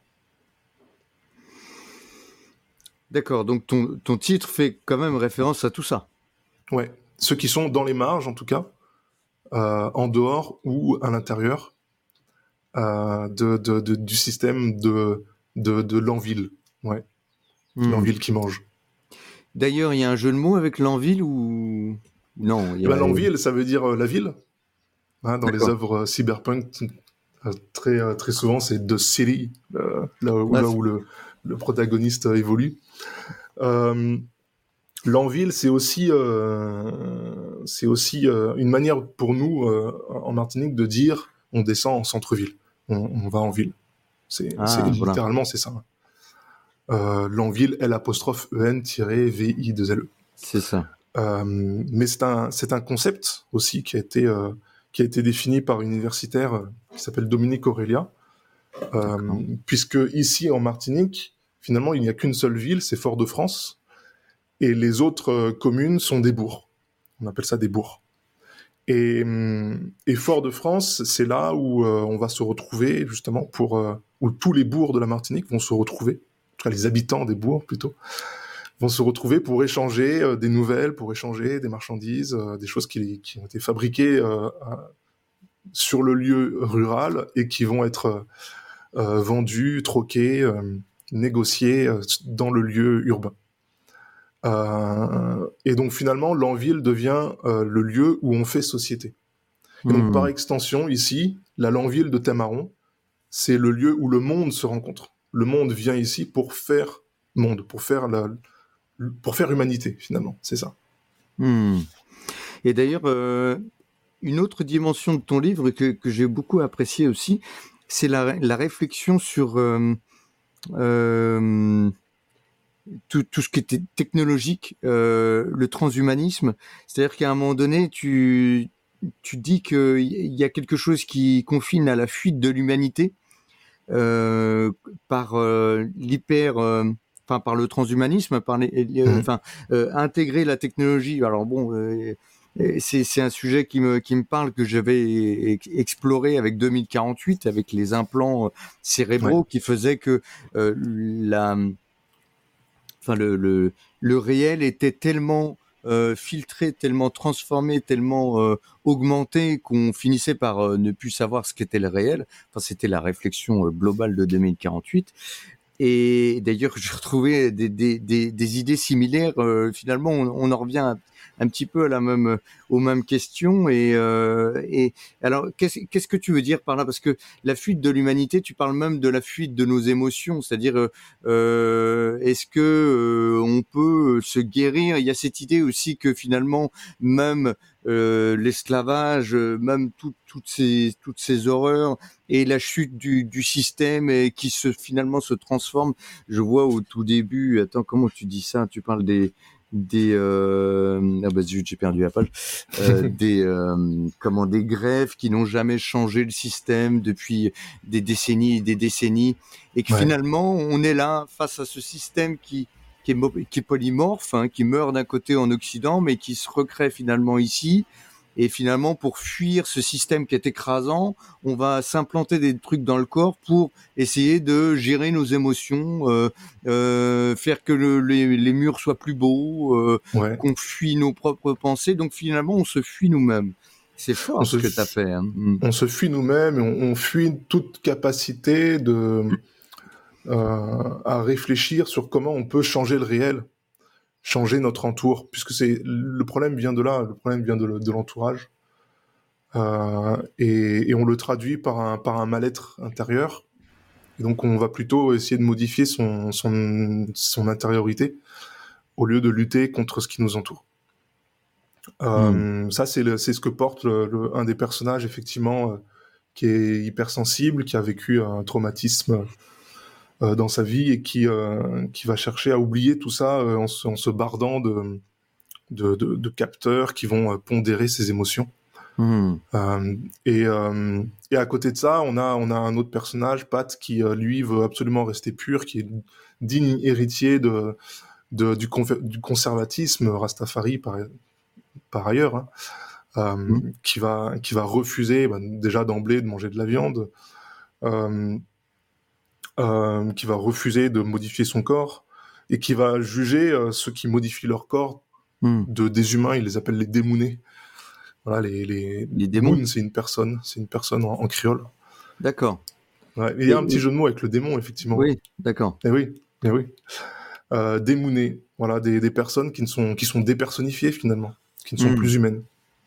D'accord, donc ton, ton titre fait quand même référence à tout ça. Ouais, ceux qui sont dans les marges en tout cas, euh, en dehors ou à l'intérieur euh, de, de, de, du système de, de, de l'Enville. Ouais, mmh. L'Enville qui mange. D'ailleurs, il y a un jeu de mots avec l'Enville ou non il y a... ben, L'Enville, ça veut dire euh, la ville. Hein, dans D'accord. les œuvres euh, cyberpunk, euh, très euh, très souvent, c'est The City, euh, là, où, ah, là où le, le protagoniste euh, évolue. Euh, L'Enville, c'est aussi euh, c'est aussi euh, une manière pour nous euh, en Martinique de dire on descend en centre-ville, on, on va en ville. C'est, ah, c'est voilà. Littéralement c'est ça. Euh, L'Enville, L apostrophe E N V I deux L E. C'est ça. Euh, mais c'est un, c'est un concept aussi qui a été, euh, qui a été défini par une universitaire euh, qui s'appelle Dominique Aurélia, euh, puisque ici en Martinique, finalement, il n'y a qu'une seule ville, c'est Fort-de-France, et les autres euh, communes sont des bourgs. On appelle ça des bourgs. Et, et Fort-de-France, c'est là où euh, on va se retrouver justement pour euh, où tous les bourgs de la Martinique vont se retrouver. En tout cas, les habitants des bourgs plutôt, vont se retrouver pour échanger euh, des nouvelles, pour échanger des marchandises, euh, des choses qui, qui ont été fabriquées euh, sur le lieu rural et qui vont être euh, vendues, troquées, euh, négociées euh, dans le lieu urbain. Euh, et donc finalement, l'Enville devient euh, le lieu où on fait société. Et donc mmh. par extension, ici, la Lenville de Tamaron, c'est le lieu où le monde se rencontre. Le monde vient ici pour faire monde, pour faire la, pour faire humanité, finalement, c'est ça. Mmh. Et d'ailleurs, euh, une autre dimension de ton livre que, que j'ai beaucoup apprécié aussi, c'est la, la réflexion sur euh, euh, tout, tout ce qui était technologique, euh, le transhumanisme. C'est-à-dire qu'à un moment donné, tu, tu dis qu'il y a quelque chose qui confine à la fuite de l'humanité euh, par euh, l'hyper... Euh, Enfin, par le transhumanisme, par les, les, mmh. enfin, euh, intégrer la technologie. Alors bon, euh, c'est, c'est un sujet qui me qui me parle, que j'avais exploré avec deux mille quarante-huit, avec les implants cérébraux, ouais. qui faisaient que euh, la, enfin le le le réel était tellement euh, filtré, tellement transformé, tellement euh, augmenté qu'on finissait par euh, ne plus savoir ce qu'était le réel. Enfin, c'était la réflexion euh, globale de deux mille quarante-huit. Et d'ailleurs, j'ai retrouvé des, des, des, des idées similaires. Euh, finalement, on, on en revient un, un petit peu à la même, aux mêmes questions. Et, euh, et alors, qu'est-ce, qu'est-ce que tu veux dire par là ? Parce que la fuite de l'humanité, tu parles même de la fuite de nos émotions. C'est-à-dire, euh, est-ce que euh, on peut se guérir ? Il y a cette idée aussi que finalement, même euh, l'esclavage, même tout, toutes ces toutes ces horreurs et la chute du, du système et qui se finalement se transforme. Je vois au tout début, attends, comment tu dis ça ? Tu parles des des euh, ah bah zut, j'ai perdu la page. Euh, des euh, comment des grèves qui n'ont jamais changé le système depuis des décennies et des décennies, et que ouais. finalement on est là face à ce système qui qui est, qui est polymorphe, hein, qui meurt d'un côté en Occident, mais qui se recrée finalement ici. et finalement pour fuir ce système qui est écrasant, on va s'implanter des trucs dans le corps pour essayer de gérer nos émotions, euh, euh, faire que le, les, les murs soient plus beaux, euh, Ouais. qu'on fuit nos propres pensées. Donc finalement, on se fuit nous-mêmes. C'est fort On ce se que fu- tu as fait. Hein. Mm. On se fuit nous-mêmes et on, on fuit toute capacité de euh, à réfléchir sur comment on peut changer le réel, changer notre entour, puisque c'est le problème vient de là, le problème vient de, le- de l'entourage, euh, et, et on le traduit par un par un mal-être intérieur. Et donc on va plutôt essayer de modifier son son son intériorité au lieu de lutter contre ce qui nous entoure. Euh, Mm. Ça c'est le, c'est ce que porte le, le- un des personnages effectivement, euh, qui est hypersensible, qui a vécu un traumatisme euh, dans sa vie et qui euh, qui va chercher à oublier tout ça euh, en, se, en se bardant de de, de de capteurs qui vont euh, pondérer ses émotions. Mm. Euh, et euh, et à côté de ça, on a on a un autre personnage, Pat, qui euh, lui veut absolument rester pur, qui est digne héritier de, de du, conf- du conservatisme Rastafari par par ailleurs, hein, euh, Mm. qui va qui va refuser bah, déjà d'emblée de manger de la viande, euh, euh, qui va refuser de modifier son corps et qui va juger euh, ceux qui modifient leur corps Mm. de des humains. Il les appelle les démounés. Voilà, les les Les démons. moon, c'est une personne, c'est une personne en, en créole. D'accord. Ouais, il y a un Et- petit et- jeu de mots avec le démon, effectivement. Oui, d'accord. Eh oui, eh oui. Euh, démounés, voilà, des, des personnes qui ne sont qui sont dépersonnifiées finalement, qui ne sont Mm. plus humaines.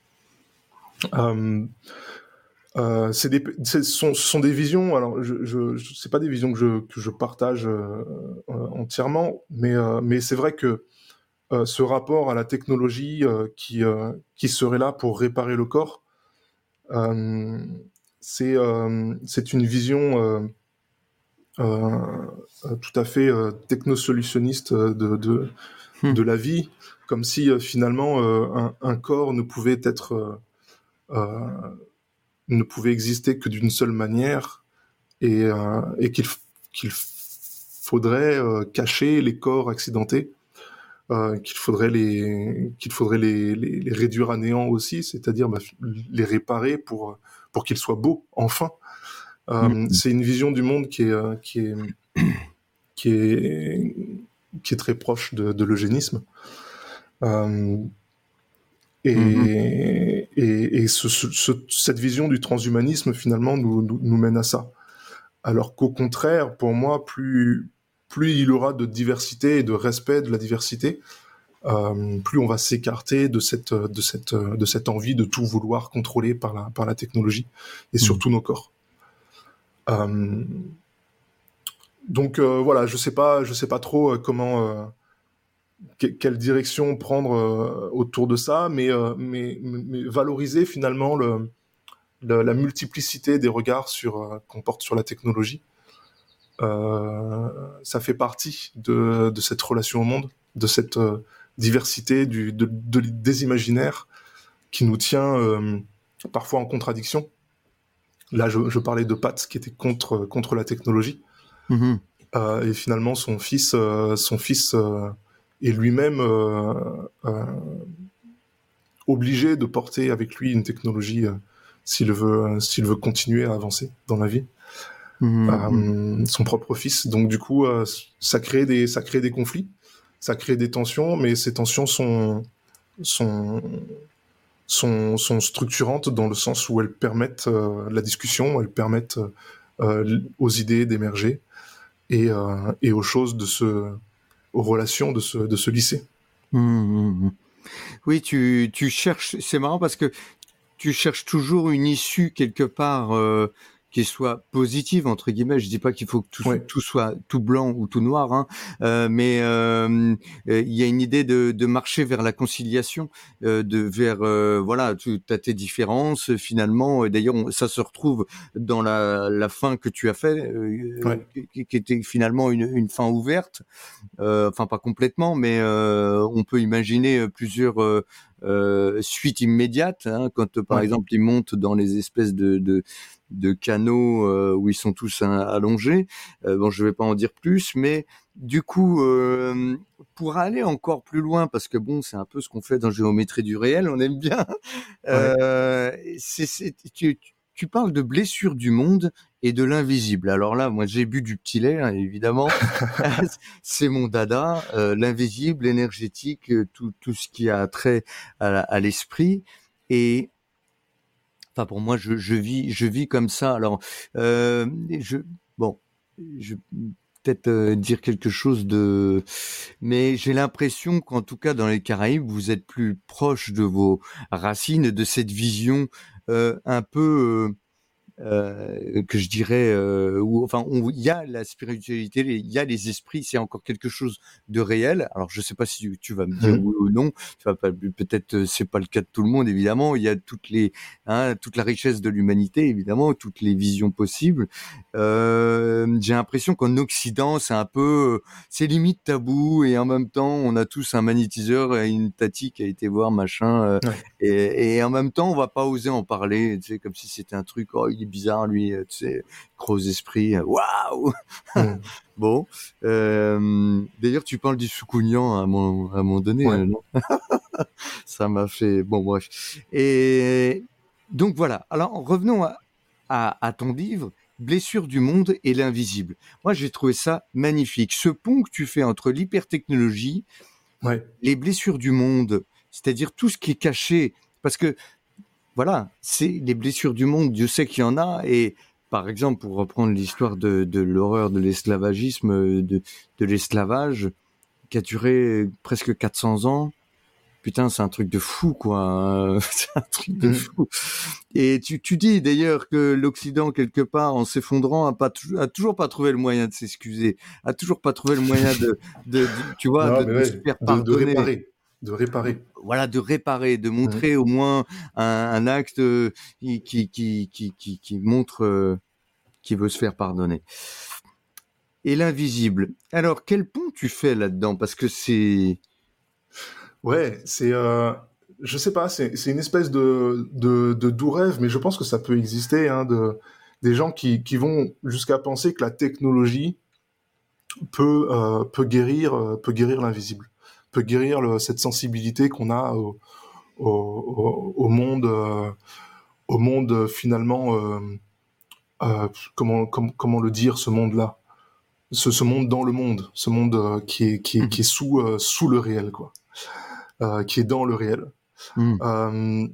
Euh, euh, c'est des, c'est, sont, ce sont des visions. Alors, je, je, je c'est pas des visions que je que je partage euh, euh, entièrement, mais euh, mais c'est vrai que euh, ce rapport à la technologie euh, qui euh, qui serait là pour réparer le corps, euh, c'est euh, c'est une vision euh, euh, euh, tout à fait euh, technosolutionniste euh, de de Hmm. de la vie, comme si euh, finalement euh, un, un corps ne pouvait être euh, euh, ne pouvait exister que d'une seule manière, et, euh, et qu'il, f- qu'il faudrait euh, cacher les corps accidentés, euh, qu'il faudrait les qu'il faudrait les, les, les réduire à néant aussi, c'est-à-dire bah, les réparer pour pour qu'ils soient beaux enfin. Euh, Mm. c'est une vision du monde qui est euh, qui est qui est qui est très proche de, de l'eugénisme. Euh, et, Mhm. et, et ce, ce, ce, cette vision du transhumanisme finalement nous, nous, nous mène à ça. Alors qu'au contraire, pour moi, plus plus il y aura de diversité et de respect de la diversité, euh, plus on va s'écarter de cette de cette de cette envie de tout vouloir contrôler par la par la technologie et surtout nos corps. Euh, donc euh, voilà, je sais pas je sais pas trop euh, comment euh, que, quelle direction prendre euh, autour de ça, mais, euh, mais mais valoriser finalement le, le la multiplicité des regards sur euh, qu'on porte sur la technologie. Euh, ça fait partie de, de cette relation au monde, de cette euh, diversité du, de, de, des imaginaires qui nous tient euh, parfois en contradiction. Là, je, je parlais de Pat qui était contre, contre la technologie. Mhm. Euh, et finalement, son fils, euh, son fils euh, est lui-même euh, euh, obligé de porter avec lui une technologie euh, s'il veut, s'il veut continuer à avancer dans la vie. Mhm. Euh, son propre fils. Donc du coup, euh, ça crée des, ça crée des conflits, ça crée des tensions, mais ces tensions sont, sont, sont, sont structurantes dans le sens où elles permettent euh, la discussion, elles permettent euh, aux idées d'émerger et, euh, et aux choses de se, aux relations de se, de se lisser. Mhm. Oui, tu, tu cherches, c'est marrant parce que tu cherches toujours une issue quelque part euh, qui soit positive entre guillemets. Je dis pas qu'il faut que tout, Oui. tout soit tout blanc ou tout noir, hein, euh, mais euh, il y a une idée de, de marcher vers la conciliation, euh, de vers euh, voilà, tu as tes différences finalement. D'ailleurs, on, ça se retrouve dans la, la fin que tu as fait, euh, Ouais. qui, qui était finalement une, une fin ouverte. Euh, enfin, pas complètement, mais euh, on peut imaginer plusieurs. Euh, euh, suite immédiate. Hein, quand par ouais. exemple ils montent dans les espèces de, de, de canaux euh, où ils sont tous hein, allongés. Euh, bon, je vais pas en dire plus, mais du coup, euh, pour aller encore plus loin, parce que bon, c'est un peu ce qu'on fait dans Géométrie du réel, on aime bien. Euh, ouais. c'est, c'est, tu, tu parles de blessures du monde et de l'invisible. Alors là, moi, j'ai bu du petit lait, hein, évidemment. C'est mon dada, euh, l'invisible, l'énergétique, tout, tout ce qui a trait à, à l'esprit. Et enfin, pour moi, je, je vis, je vis comme ça. Alors, euh, je, bon, je peut-être euh, dire quelque chose de, mais j'ai l'impression qu'en tout cas dans les Caraïbes, vous êtes plus proche de vos racines, de cette vision euh, un peu euh, euh, que je dirais, euh, où, enfin, il y a la spiritualité, il y a les esprits, c'est encore quelque chose de réel. Alors, je sais pas si tu, tu vas me dire mmh. oui ou non. Tu vas pas, peut-être, c'est pas le cas de tout le monde, évidemment. Il y a toutes les, hein, toute la richesse de l'humanité, évidemment, toutes les visions possibles. Euh, j'ai l'impression qu'en Occident, c'est un peu, c'est limite tabou, et en même temps, on a tous un magnétiseur et une tati qui a été voir machin, euh, ouais. et, et en même temps, on va pas oser en parler, tu sais, comme si c'était un truc, oh, il est bizarre, lui, tu sais, gros esprit, waouh. Mmh. Bon, euh, d'ailleurs, tu parles du Soukounian à un moment, à un moment donné, ouais. euh, non ça m'a fait, bon, bref. Et donc voilà. Alors, revenons à, à, à ton livre. Blessures du monde et l'invisible. Moi, j'ai trouvé ça magnifique. Ce pont que tu fais entre l'hypertechnologie, ouais. les blessures du monde, c'est-à-dire tout ce qui est caché, parce que voilà, c'est les blessures du monde. Dieu sait qu'il y en a. Et par exemple, pour reprendre l'histoire de, de l'horreur de l'esclavagisme, de, de l'esclavage, qui a duré presque quatre cents ans. Putain, c'est un truc de fou, quoi. C'est un truc de fou. Et tu, tu dis d'ailleurs que l'Occident, quelque part, en s'effondrant, a, pas, a toujours pas trouvé le moyen de s'excuser, a toujours pas trouvé le moyen de, de, de tu vois, non, de, de ouais, se faire pardonner. De, de réparer. De réparer. Voilà, de réparer, de montrer mmh. au moins un, un acte qui, qui, qui, qui, qui, qui montre euh, qu'il veut se faire pardonner. Et l'invisible. Alors, quel pont tu fais là-dedans? Parce que c'est... Ouais, c'est, euh, je sais pas, c'est, c'est une espèce de, de, de doux rêve, mais je pense que ça peut exister, hein, de, des gens qui, qui vont jusqu'à penser que la technologie peut, euh, peut guérir, euh, peut guérir l'invisible, peut guérir le, cette sensibilité qu'on a au, au, au monde, euh, au monde finalement, euh, euh, comment, comment, comment le dire, ce monde-là, ce, ce monde dans le monde, ce monde euh, qui est, qui est, qui est sous, euh, sous le réel, quoi. Euh, qui est dans le réel. Mmh. Euh,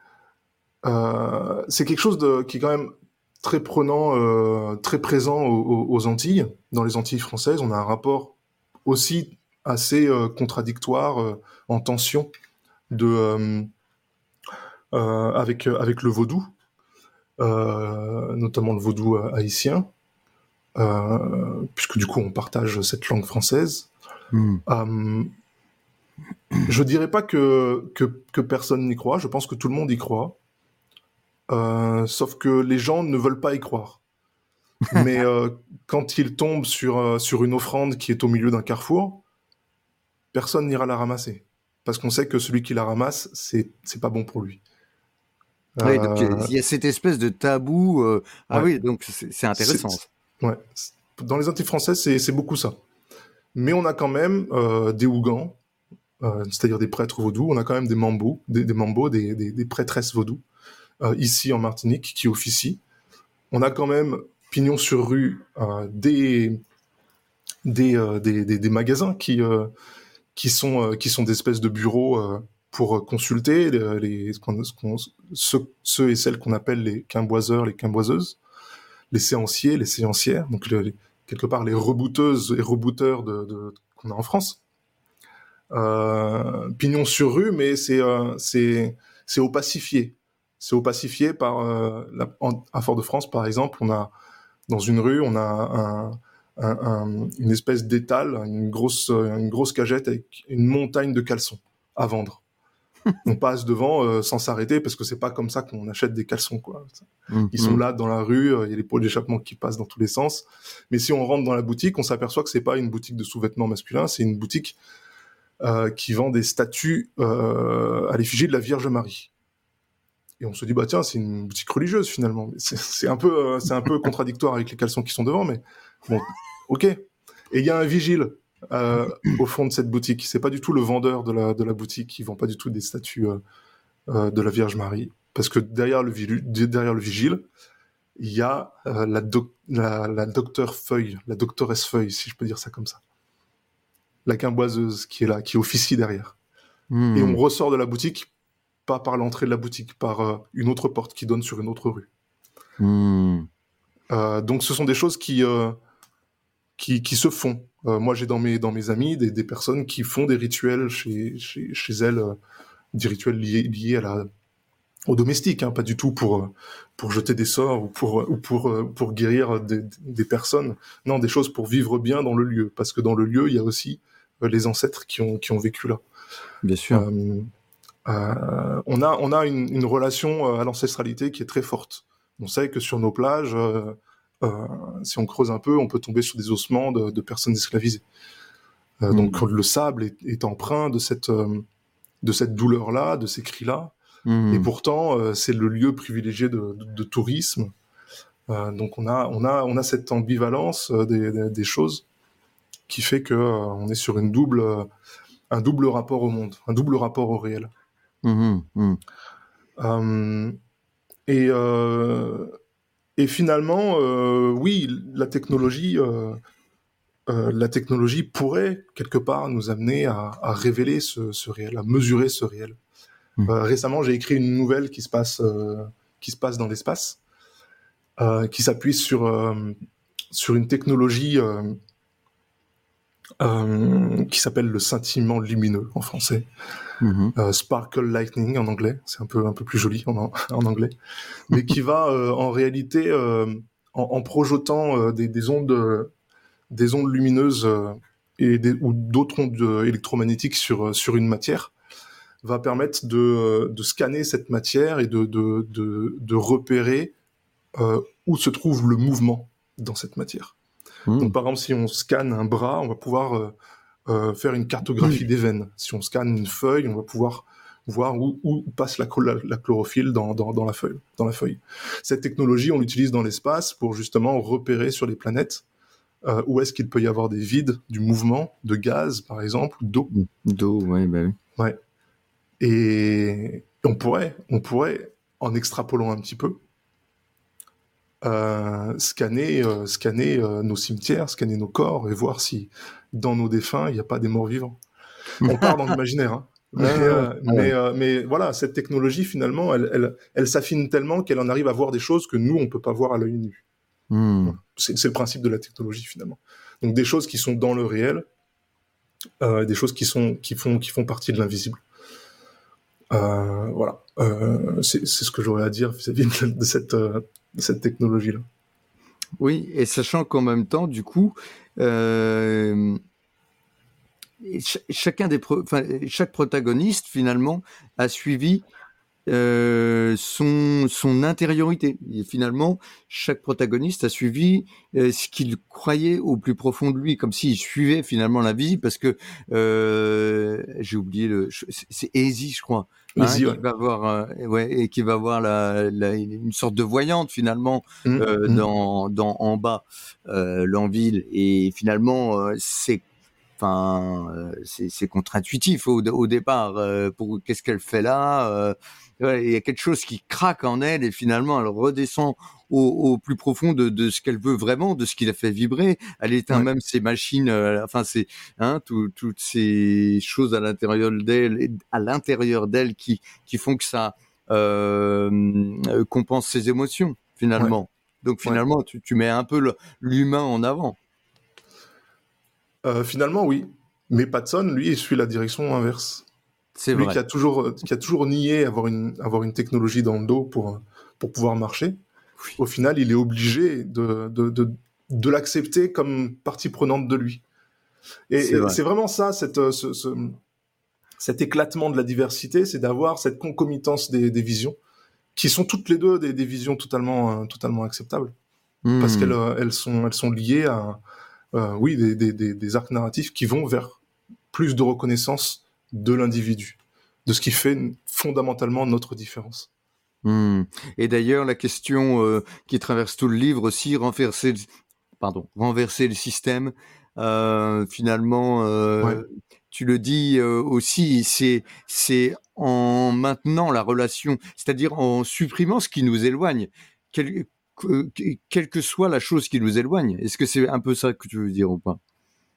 euh, c'est quelque chose de, qui est quand même très prenant, euh, très présent aux, aux Antilles. Dans les Antilles françaises, on a un rapport aussi assez euh, contradictoire, euh, en tension, de, euh, euh, avec, avec le vaudou, euh, notamment le vaudou haïtien, euh, puisque du coup on partage cette langue française. Mmh. Euh, Je dirais pas que, que, que personne n'y croit, je pense que tout le monde y croit, euh, sauf que les gens ne veulent pas y croire. Mais euh, quand ils tombent sur, euh, sur une offrande qui est au milieu d'un carrefour, personne n'ira la ramasser, parce qu'on sait que celui qui la ramasse, c'est, c'est pas bon pour lui. Oui, donc il y a cette espèce de tabou. Euh... Ah ouais, oui, donc c'est, c'est intéressant. C'est, ouais. Dans les Antilles françaises, c'est, c'est beaucoup ça. Mais on a quand même euh, des Ougans, Euh, c'est-à-dire des prêtres vaudous. On a quand même des mambos, des, des mambos, des, des, des prêtresses vaudous, euh, ici en Martinique, qui officient. On a quand même, pignon sur rue, euh, des, des, euh, des, des, des magasins qui, euh, qui, sont, euh, qui sont des espèces de bureaux euh, pour consulter les, les, ce qu'on, ce qu'on, ceux, ceux et celles qu'on appelle les quimboiseurs, les quimboiseuses, les séanciers, les séancières, donc les, les, quelque part les rebouteuses et rebouteurs de, de, qu'on a en France. Euh, pignon sur rue, mais c'est euh, c'est c'est opacifié. C'est opacifié par euh, la, en, à Fort-de-France, par exemple, on a dans une rue, on a un, un, un, une espèce d'étal, une grosse une grosse cagette avec une montagne de caleçons à vendre. On passe devant euh, sans s'arrêter parce que c'est pas comme ça qu'on achète des caleçons, quoi. Mmh, Ils sont mmh. là dans la rue, il euh, y a les pots d'échappement qui passent dans tous les sens. Mais si on rentre dans la boutique, on s'aperçoit que c'est pas une boutique de sous-vêtements masculins, c'est une boutique euh, qui vend des statues euh, à l'effigie de la Vierge Marie. Et on se dit, bah tiens, c'est une boutique religieuse finalement. C'est, c'est, un peu, euh, c'est un peu contradictoire avec les caleçons qui sont devant, mais bon, ok. Et il y a un vigile euh, au fond de cette boutique. C'est pas du tout le vendeur de la, de la boutique, qui vend pas du tout des statues euh, euh, de la Vierge Marie. Parce que derrière le, vilu, derrière le vigile, il y a euh, la, doc, la, la docteur Feuille, la doctoresse Feuille, si je peux dire ça comme ça. La quimboiseuse qui est là, qui officie derrière. Mmh. Et on ressort de la boutique, pas par l'entrée de la boutique, par euh, une autre porte qui donne sur une autre rue. Mmh. Euh, donc ce sont des choses qui, euh, qui, qui se font. Euh, moi j'ai dans mes, dans mes amis des, des personnes qui font des rituels chez, chez, chez elles, euh, des rituels liés, liés à la, au domestique, hein, pas du tout pour, pour jeter des sorts ou pour, ou pour, pour guérir des, des personnes. Non, des choses pour vivre bien dans le lieu, parce que dans le lieu, il y a aussi euh, les ancêtres qui ont, qui ont vécu là. Bien sûr. Euh, euh, on a, on a une, une relation à l'ancestralité qui est très forte. On sait que sur nos plages, euh, euh, si on creuse un peu, on peut tomber sur des ossements de, de personnes esclavisées. Euh, mmh. Donc le sable est, est empreint de cette, euh, de cette douleur-là, de ces cris-là. Mmh. Et pourtant, euh, c'est le lieu privilégié de, de, de tourisme. Euh, donc on a, on a, on a cette ambivalence euh, des, des, des choses qui fait que euh, on est sur une double, euh, un double rapport au monde, un double rapport au réel. Mmh. Mmh. Euh, et, euh, et finalement, euh, oui, la technologie, euh, euh, la technologie pourrait quelque part nous amener à, à révéler ce, ce réel, à mesurer ce réel. Mmh. Euh, récemment, j'ai écrit une nouvelle qui se passe, euh, qui se passe dans l'espace, euh, qui s'appuie sur euh, sur une technologie euh, euh, qui s'appelle le scintillement lumineux en français, mmh. euh, sparkle lightning en anglais. C'est un peu un peu plus joli en, en anglais, mais qui va euh, en réalité euh, en, en projetant euh, des, des ondes euh, des ondes lumineuses euh, et des, ou d'autres ondes électromagnétiques sur sur une matière, va permettre de, de scanner cette matière et de, de, de, de repérer euh, où se trouve le mouvement dans cette matière. Mmh. Donc, par exemple, si on scanne un bras, on va pouvoir euh, euh, faire une cartographie mmh. des veines. Si on scanne une feuille, on va pouvoir voir où, où passe la, la, la chlorophylle dans, dans, dans, la feuille, dans la feuille. Cette technologie, on l'utilise dans l'espace pour justement repérer sur les planètes euh, où est-ce qu'il peut y avoir des vides, du mouvement, de gaz, par exemple, ou d'eau. D'eau, oui, bah oui. Ouais. Et on pourrait, on pourrait, en extrapolant un petit peu, euh, scanner, euh, scanner euh, nos cimetières, scanner nos corps et voir si dans nos défunts il n'y a pas des morts vivants. On part dans l'imaginaire, hein. mais, euh, mais, euh, mais voilà, cette technologie finalement, elle, elle, elle s'affine tellement qu'elle en arrive à voir des choses que nous on peut pas voir à l'œil nu. Mm. C'est, c'est le principe de la technologie finalement. Donc des choses qui sont dans le réel, euh, des choses qui sont, qui font, qui font partie de l'invisible. Euh, voilà, euh, c'est, c'est ce que j'aurais à dire vis-à-vis de, de, cette, euh, de cette technologie-là. Oui, et sachant qu'en même temps, du coup, euh, ch- chacun des pro- enfin, chaque protagoniste, finalement, a suivi euh, son, son intériorité. Et finalement, chaque protagoniste a suivi euh, ce qu'il croyait au plus profond de lui, comme s'il suivait finalement l'invisible, parce que euh, j'ai oublié le, c'est Easy, je crois, hein, Easy, ouais. qui va voir, euh, ouais, et qui va voir la, la, une sorte de voyante finalement mmh, euh, mmh. dans, dans en bas euh, l'Anvil, et finalement euh, c'est Enfin, euh, c'est, c'est contre-intuitif au, au départ. Euh, pour qu'est-ce qu'elle fait là euh, ouais, il y a quelque chose qui craque en elle et finalement elle redescend au, au plus profond de, de ce qu'elle veut vraiment, de ce qui la fait vibrer. Elle éteint ouais. même ses machines. Euh, enfin, c'est hein, tout, toutes ces choses à l'intérieur d'elle, à l'intérieur d'elle qui qui font que ça euh, compense ses émotions finalement. Ouais. Donc finalement, ouais. tu, tu mets un peu le, l'humain en avant. Euh, finalement, oui. Mais Patson, lui, il suit la direction inverse. C'est lui vrai. qui a toujours, qui a toujours nié avoir une, avoir une technologie dans le dos pour, pour pouvoir marcher. Oui. Au final, il est obligé de, de, de, de l'accepter comme partie prenante de lui. Et c'est, et c'est vraiment ça, cette, ce, ce, cet éclatement de la diversité, c'est d'avoir cette concomitance des, des visions, qui sont toutes les deux des, des visions totalement, totalement acceptables. Mmh. Parce qu'elles elles sont, elles sont liées à... Euh, oui, des, des, des, des arcs narratifs qui vont vers plus de reconnaissance de l'individu, de ce qui fait fondamentalement notre différence. Mmh. Et d'ailleurs, la question euh, qui traverse tout le livre aussi, renverser, le, pardon, renverser le système, euh, finalement, euh, Ouais. tu le dis euh, aussi, c'est, c'est en maintenant la relation, c'est-à-dire en supprimant ce qui nous éloigne, quel, que, quelle que soit la chose qui nous éloigne. Est-ce que c'est un peu ça que tu veux dire ou pas?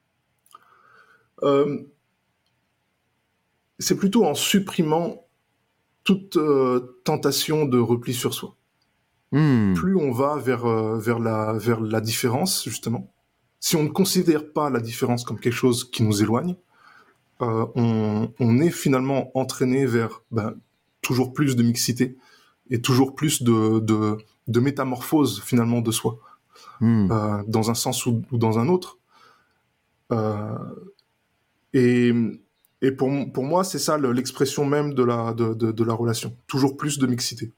euh, C'est plutôt en supprimant toute euh, tentation de repli sur soi. Mmh. Plus on va vers, euh, vers, la, vers la différence, justement, si on ne considère pas la différence comme quelque chose qui nous éloigne, euh, on, on est finalement entraîné vers ben, toujours plus de mixité et toujours plus de, de, de métamorphose finalement de soi, Mmh. euh, dans un sens ou, ou dans un autre. Euh, et et pour, pour moi, c'est ça le, l'expression même de la, de, de, de la relation. Toujours plus de mixité.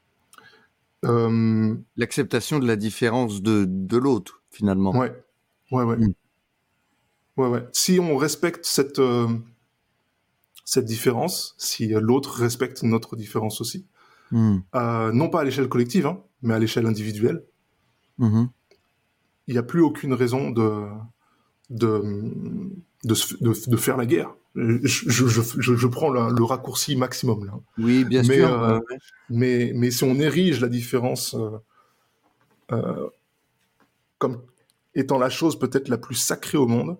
Euh, L'acceptation de la différence de, de l'autre, finalement. ouais, ouais, ouais. Mmh. Ouais, ouais. Si on respecte cette, euh, cette différence, si l'autre respecte notre différence aussi, Mmh. euh, non pas à l'échelle collective, hein, mais à l'échelle individuelle, Mmh. il n'y a plus aucune raison de, de, de, de, de faire la guerre. Je, je, je, je prends le, le raccourci maximum là. Oui, bien mais, sûr. euh, Euh, mais, mais si on érige la différence euh, euh, comme étant la chose peut-être la plus sacrée au monde,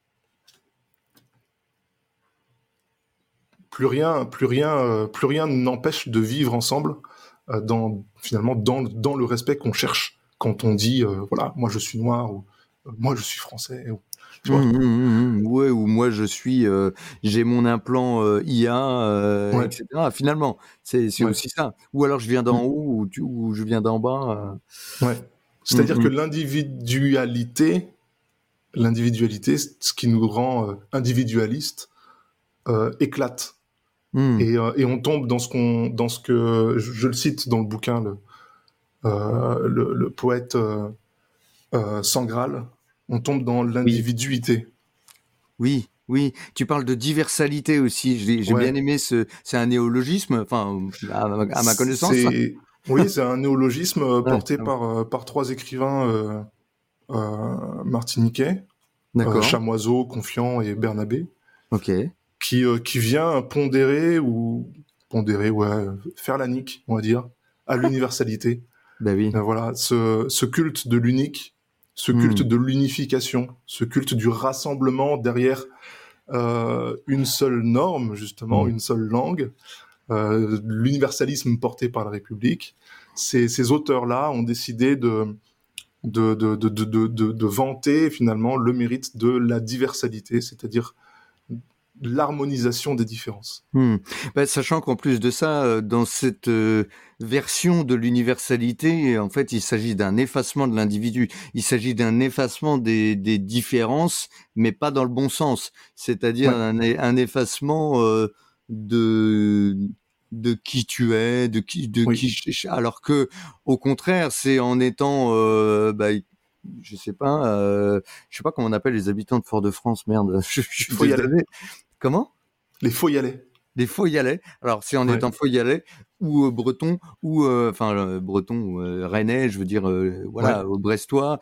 plus rien, plus rien, euh, plus rien n'empêche de vivre ensemble euh, dans finalement dans, dans le respect qu'on cherche quand on dit euh, voilà, moi je suis noir ou euh, moi je suis français. Ou, tu vois. Mmh, mmh, mmh, ouais, ou moi je suis, euh, j'ai mon implant euh, I A, euh, Ouais. et cetera. Finalement, c'est c'est Ouais. aussi ça. Ou alors je viens d'en haut, ou, tu, ou je viens d'en bas. Ouais. C'est-à-dire euh. que Mmh, l'individualité, l'individualité, ce qui nous rend euh, individualiste, euh, éclate. mmh, Et, euh, et on tombe dans ce qu'on, dans ce que je, je le cite dans le bouquin, le, euh, le, le poète euh, euh, Sangral. On tombe dans oui, l'individuité. oui, oui. Tu parles de diversalité aussi. J'ai j'ai bien Ouais. aimé ce. C'est un néologisme, enfin, à, à ma connaissance. C'est, oui, c'est un néologisme euh, Ouais, porté par, euh, par trois écrivains euh, euh, martiniquais, euh, d'accord. Chamoiseau, Confiant et Bernabé, Ok. qui, euh, qui vient pondérer ou pondérer, ouais, faire la nique, on va dire, à l'universalité. Ben oui. Euh, voilà, ce, ce culte de l'unique, ce culte Mmh, de l'unification, ce culte du rassemblement derrière euh, une seule norme, justement, mmh, une seule langue, euh, l'universalisme porté par la République. Ces, ces auteurs-là ont décidé de, de, de, de, de, de, de, de vanter finalement le mérite de la diversalité, c'est-à-dire l'harmonisation des différences. mmh. Bah, sachant qu'en plus de ça, euh, dans cette euh, version de l'universalité, en fait, il s'agit d'un effacement de l'individu. Il s'agit d'un effacement des, des différences, mais pas dans le bon sens. C'est-à-dire Ouais, un, un effacement euh, de de qui tu es, de qui de oui. qui. Alors que, au contraire, c'est en étant, euh, bah, je sais pas, euh, je sais pas comment on appelle les habitants de Fort-de-France. Merde, je, je Il suis faut y aller. désolé. Comment? Les Faux-y-allais. Des Faux-y-allais. Alors, c'est en Ouais, étant Faux-y-allais ou euh, breton ou euh, enfin euh, breton ou euh, rennais, je veux dire euh, ouais, voilà, au brestois,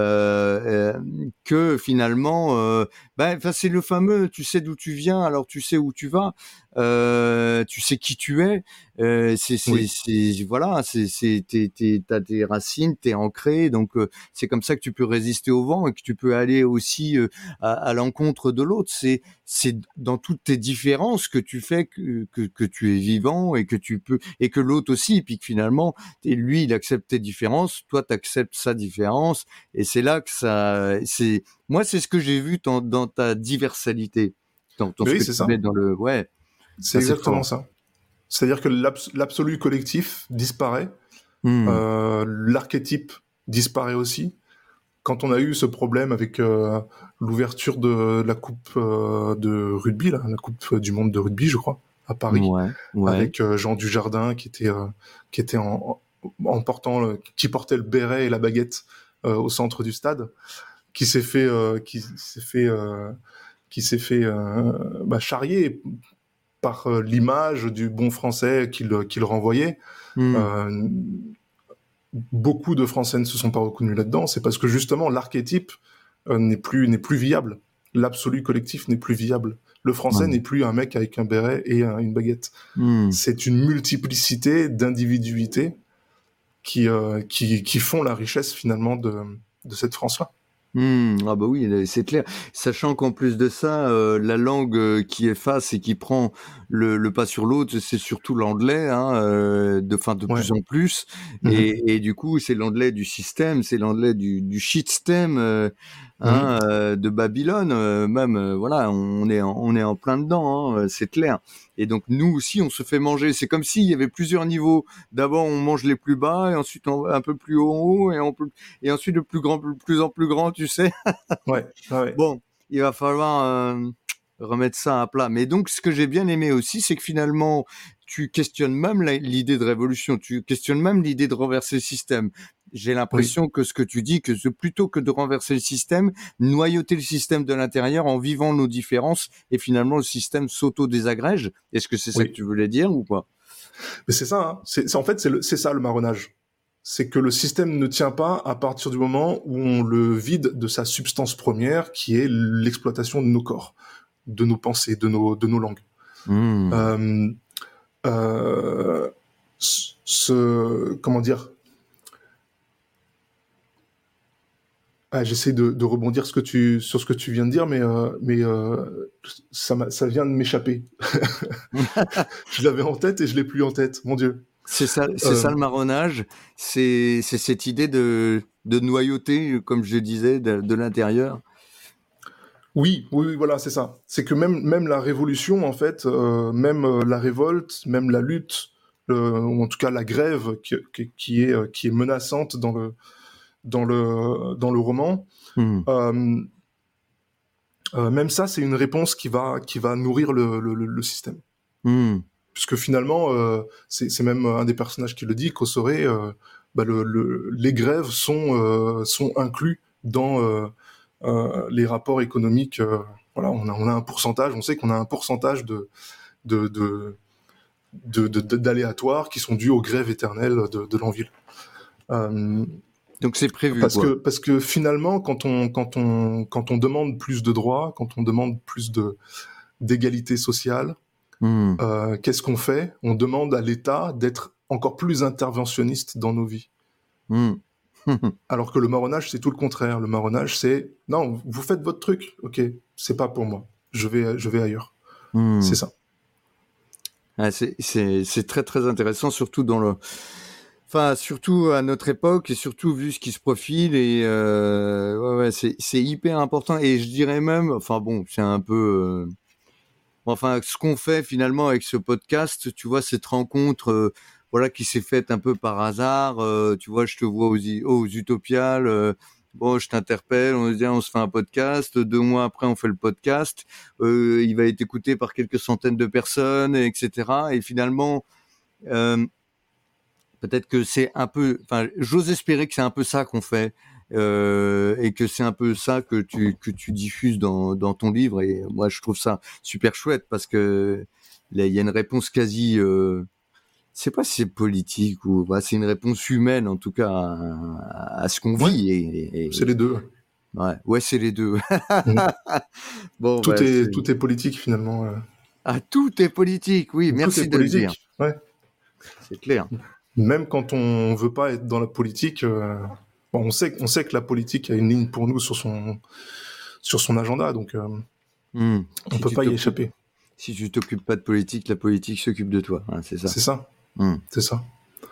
euh, euh, que finalement, euh, ben, enfin c'est le fameux, tu sais d'où tu viens, alors tu sais où tu vas, euh, tu sais qui tu es. Euh, c'est c'est oui. c'est voilà, c'est c'est t'es t'es t'as tes racines, t'es ancré, donc euh, c'est comme ça que tu peux résister au vent et que tu peux aller aussi euh, à, à l'encontre de l'autre. C'est c'est dans toutes tes différences que tu fais que, que que tu es vivant et que tu peux et que l'autre aussi, puis que finalement lui il accepte tes différences, toi tu acceptes sa différence, et c'est là que ça c'est moi c'est ce que j'ai vu dans, dans ta diversalité, dans, dans Mais ce oui, que c'est tu mets ça. dans le ouais, C'est ça c'est exactement fort. ça. C'est-à-dire que l'abs- l'absolu collectif disparaît, Mmh. euh, l'archétype disparaît aussi. Quand on a eu ce problème avec euh, l'ouverture de la coupe euh, de rugby, là, la coupe du monde de rugby, je crois, à Paris, Ouais, ouais. avec euh, Jean Dujardin qui était euh, qui était en, en portant le, qui portait le béret et la baguette euh, au centre du stade, qui s'est fait euh, qui s'est fait euh, qui s'est fait euh, bah, charrier par euh, l'image du bon français qu'il, qu'il renvoyait. Mmh. Euh, beaucoup de Français ne se sont pas reconnus là-dedans. C'est parce que justement l'archétype euh, n'est plus n'est plus viable. L'absolu collectif n'est plus viable. Le français mmh. n'est plus un mec avec un béret et un, une baguette. Mmh. C'est une multiplicité d'individualités qui euh, qui qui font la richesse finalement de de cette France-là. Mmh, ah bah oui, c'est clair. Sachant qu'en plus de ça, euh, la langue euh, qui efface et qui prend le, le pas sur l'autre, c'est surtout l'anglais, hein, euh, de, fin, de ouais. plus en plus. Mmh. Et, et du coup, c'est l'anglais du système, c'est l'anglais du, du shitstem, euh, hein, mmh. euh, de Babylone, euh, même. Euh, voilà, on est en, on est en plein dedans, hein, c'est clair. Et donc nous aussi, on se fait manger. C'est comme s'il y avait plusieurs niveaux. D'abord, on mange les plus bas, et ensuite on va un peu plus haut, et, on peut, et ensuite de plus grand, de plus en plus grand, tu sais. ouais, ouais. Bon, il va falloir euh, remettre ça à plat. Mais donc, ce que j'ai bien aimé aussi, c'est que finalement, tu questionnes même la, l'idée de révolution. Tu questionnes même l'idée de renverser le système. J'ai l'impression oui. que ce que tu dis, que plutôt que de renverser le système, noyauter le système de l'intérieur en vivant nos différences, et finalement le système s'auto-désagrège. Est-ce que c'est ça oui. que tu voulais dire ou pas? Mais c'est ça. Hein. C'est, c'est en fait c'est, le, c'est ça le marronnage. C'est que le système ne tient pas à partir du moment où on le vide de sa substance première, qui est l'exploitation de nos corps, de nos pensées, de nos de nos langues. Mmh. Euh, euh, ce comment dire? Ah, j'essaie de, de rebondir ce que tu, sur ce que tu viens de dire, mais, euh, mais euh, ça, ça vient de m'échapper. Je l'avais en tête et je l'ai plus en tête, mon Dieu. C'est ça, c'est euh... ça le marronnage, c'est, c'est cette idée de, de noyauté, comme je disais, de, de l'intérieur. Oui, oui, voilà, c'est ça. C'est que même, même la révolution, en fait, euh, même euh, la révolte, même la lutte, euh, ou en tout cas la grève qui, qui, qui, est, qui est menaçante dans le dans le dans le roman. Mmh. Euh, euh, même ça, c'est une réponse qui va qui va nourrir le le, le système. Mmh. Puisque finalement, euh, c'est c'est même un des personnages qui le dit, Cossoré, euh, bah le, le les grèves sont euh, sont inclus dans euh, euh, les rapports économiques. Euh, voilà, on a on a un pourcentage, on sait qu'on a un pourcentage de de de de, de, de d'aléatoires qui sont dus aux grèves éternelles de, de l'Anvil. Euh, Donc c'est prévu. Parce quoi. que parce que finalement, quand on quand on quand on demande plus de droits, quand on demande plus de d'égalité sociale, mmh. euh, qu'est-ce qu'on fait? On demande à l'État d'être encore plus interventionniste dans nos vies. Mmh. Alors que le marronnage, c'est tout le contraire. Le marronnage, c'est non, vous faites votre truc, ok, c'est pas pour moi. Je vais je vais ailleurs. Mmh. C'est ça. Ah, c'est c'est c'est très très intéressant, surtout dans le. Enfin, surtout à notre époque et surtout vu ce qui se profile et euh, ouais, ouais, c'est c'est hyper important et je dirais même, enfin bon, c'est un peu, euh, enfin ce qu'on fait finalement avec ce podcast, tu vois, cette rencontre, euh, voilà, qui s'est faite un peu par hasard, euh, tu vois, je te vois aux, aux Utopiales, euh, bon, je t'interpelle, on se dit, on se fait un podcast, deux mois après on fait le podcast, euh, il va être écouté par quelques centaines de personnes, et cetera. Et finalement. Euh, Peut-être que c'est un peu, enfin, j'ose espérer que c'est un peu ça qu'on fait euh, et que c'est un peu ça que tu que tu diffuses dans dans ton livre. Et moi, je trouve ça super chouette parce que là, il y a une réponse quasi, euh, je sais pas si c'est politique ou, bah, c'est une réponse humaine en tout cas à, à ce qu'on ouais, vit. Et, et, c'est les deux. Ouais, ouais, c'est les deux. Mmh. Bon, tout bah, est c'est... tout est politique finalement. Euh... Ah, tout est politique, oui. Tout merci est de politique. le dire. Ouais. C'est clair. Même quand on veut pas être dans la politique, euh, bon, on sait, on sait que la politique a une ligne pour nous sur son, sur son agenda, donc euh, mmh. on si peut pas y échapper. Si tu t'occupes pas de politique, la politique s'occupe de toi, hein, c'est ça. C'est ça, mmh. c'est ça.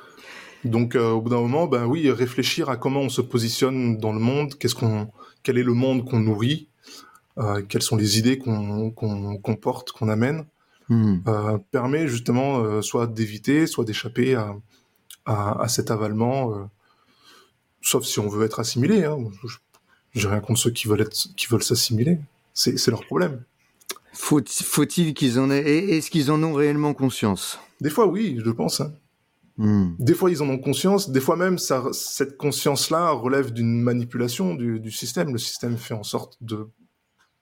Donc euh, au bout d'un moment, ben oui, réfléchir à comment on se positionne dans le monde, qu'est-ce qu'on, quel est le monde qu'on nourrit, euh, quelles sont les idées qu'on, qu'on, qu'on porte, qu'on amène, mmh. euh, permet justement euh, soit d'éviter, soit d'échapper à À, à cet avalement, euh, sauf si on veut être assimilé. Hein. J'ai rien contre ceux qui veulent être, qui veulent s'assimiler. C'est, c'est leur problème. Faut, faut-il qu'ils en aient, est-ce qu'ils en ont réellement conscience? Des fois, oui, je pense. Hein. Mm. Des fois, ils en ont conscience. Des fois même, ça, cette conscience-là relève d'une manipulation du, du système. Le système fait en sorte de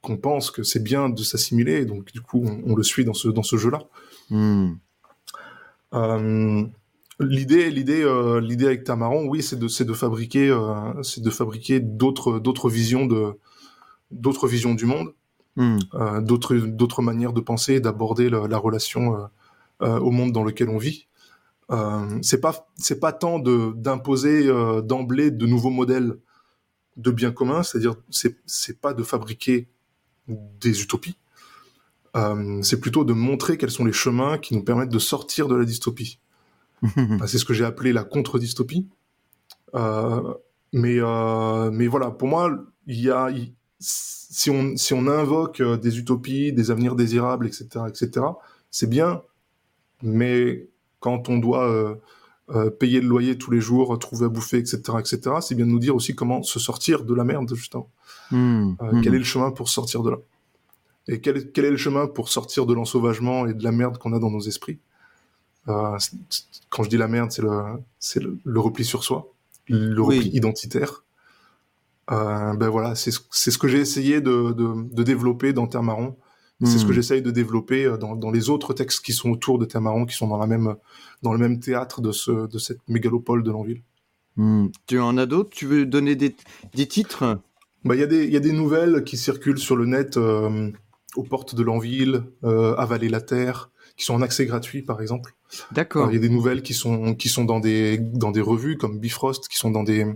qu'on pense que c'est bien de s'assimiler, et donc du coup on, on le suit dans ce dans ce jeu-là. Mm. Euh, l'idée l'idée euh, l'idée avec Tamaran, oui, c'est de c'est de fabriquer euh, c'est de fabriquer d'autres d'autres visions de d'autres visions du monde, Mm. euh, d'autres d'autres manières de penser et d'aborder la, la relation euh, euh, au monde dans lequel on vit. Euh, c'est pas c'est pas tant de d'imposer euh, d'emblée de nouveaux modèles de bien commun, c'est-à-dire c'est c'est pas de fabriquer des utopies. Euh, c'est plutôt de montrer quels sont les chemins qui nous permettent de sortir de la dystopie. Enfin, c'est ce que j'ai appelé la contre-dystopie. Euh, mais euh, mais voilà, pour moi, il y a il, si on si on invoque des utopies, des avenirs désirables, et cetera, et cetera, c'est bien, mais quand on doit euh, euh, payer le loyer tous les jours, trouver à bouffer, et cetera, et cetera, c'est bien de nous dire aussi comment se sortir de la merde, justement. Mm. Euh, Mm. Quel est le chemin pour sortir de là? Et quel est, quel est le chemin pour sortir de l'ensauvagement et de la merde qu'on a dans nos esprits? euh, Quand je dis la merde, c'est le, c'est le, le repli sur soi, le Oui. repli identitaire. Euh, ben voilà, c'est, c'est ce que j'ai essayé de, de, de développer dans Terre Marron. Mm. C'est ce que j'essaye de développer dans, dans les autres textes qui sont autour de Terre Marron, qui sont dans la même, dans le même théâtre de ce, de cette mégalopole de Lanville. Mm. Tu en as d'autres? Tu veux donner des, des titres? Bah, il y a des, il y a des nouvelles qui circulent sur le net, euh, aux portes de Lanville, euh, Avaler la Terre, qui sont en accès gratuit, par exemple. D'accord. Euh, il y a des nouvelles qui sont, qui sont dans des, dans des revues comme Bifrost, qui sont dans des,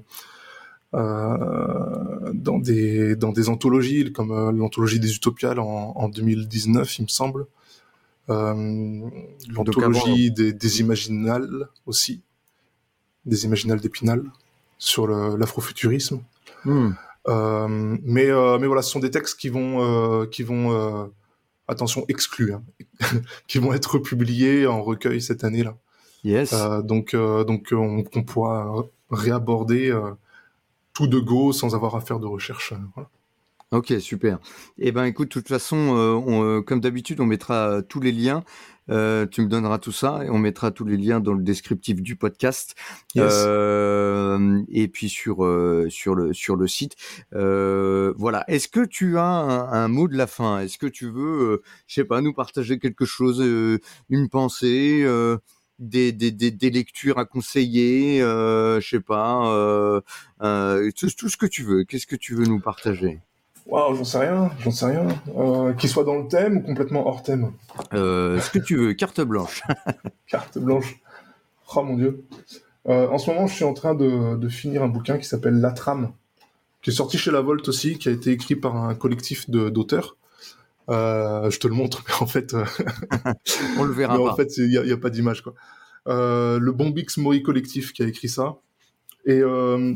euh, dans des, dans des anthologies, comme euh, l'anthologie des Utopiales en, en deux mille dix-neuf, il me semble. Euh, l'anthologie des, des Imaginales aussi, des Imaginales d'Épinal, sur le, l'afrofuturisme. Mm. Euh, mais, euh, mais voilà, ce sont des textes qui vont, euh, qui vont, euh, attention, exclus, hein, qui vont être publiés en recueil cette année-là. Yes. Euh, donc, euh, donc on, on pourra réaborder euh, tout de go sans avoir à faire de recherche. Euh, voilà. Ok, super. Eh ben, écoute, de toute façon, euh, on, euh, comme d'habitude, on mettra euh, tous les liens. Euh, tu me donneras tout ça et on mettra tous les liens dans le descriptif du podcast. Yes. Euh, et puis sur euh, sur le sur le site. Euh, voilà. Est-ce que tu as un, un mot de la fin? Est-ce que tu veux, euh, je sais pas, nous partager quelque chose, euh, une pensée, euh, des, des des des lectures à conseiller, euh, je sais pas, euh, euh, tout, tout ce que tu veux. Qu'est-ce que tu veux nous partager? Waouh, j'en sais rien, j'en sais rien. Euh, qu'il soit dans le thème ou complètement hors thème. Euh, ce que tu veux, carte blanche. Carte blanche. Oh mon dieu. Euh, en ce moment, je suis en train de, de finir un bouquin qui s'appelle La Trame, qui est sorti chez La Volte aussi, qui a été écrit par un collectif de, d'auteurs. Euh, je te le montre, mais en fait, euh... on le verra mais pas. En fait, il y a, y a pas d'image, quoi. Euh, le Bombix Moi collectif qui a écrit ça, et euh,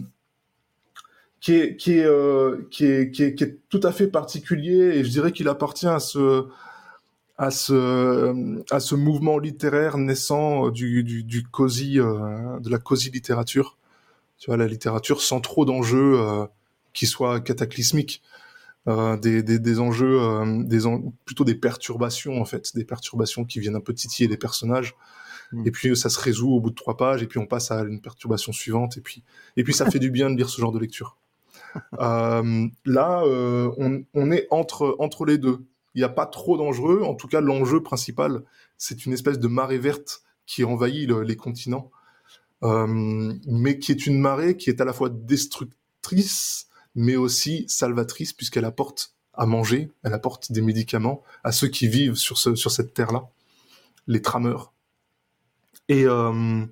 qui est qui est, euh, qui est qui est qui est tout à fait particulier, et je dirais qu'il appartient à ce à ce à ce mouvement littéraire naissant du du, du cosy, euh, de la cosy littérature. Tu vois, la littérature sans trop d'enjeux euh, qui soient cataclysmiques. Euh, des, des, des enjeux, euh, des en... plutôt des perturbations en fait, des perturbations qui viennent un peu titiller les personnages, mmh. Et puis ça se résout au bout de trois pages, et puis on passe à une perturbation suivante, et puis, et puis ça fait du bien de lire ce genre de lecture. Euh, là, euh, on, on est entre, entre les deux. Il n'y a pas trop d'enjeux, en tout cas l'enjeu principal, c'est une espèce de marée verte qui envahit le, les continents, euh, mais qui est une marée qui est à la fois destructrice, mais aussi salvatrice, puisqu'elle apporte à manger, elle apporte des médicaments à ceux qui vivent sur, ce, sur cette terre-là, les trameurs. Et, euh,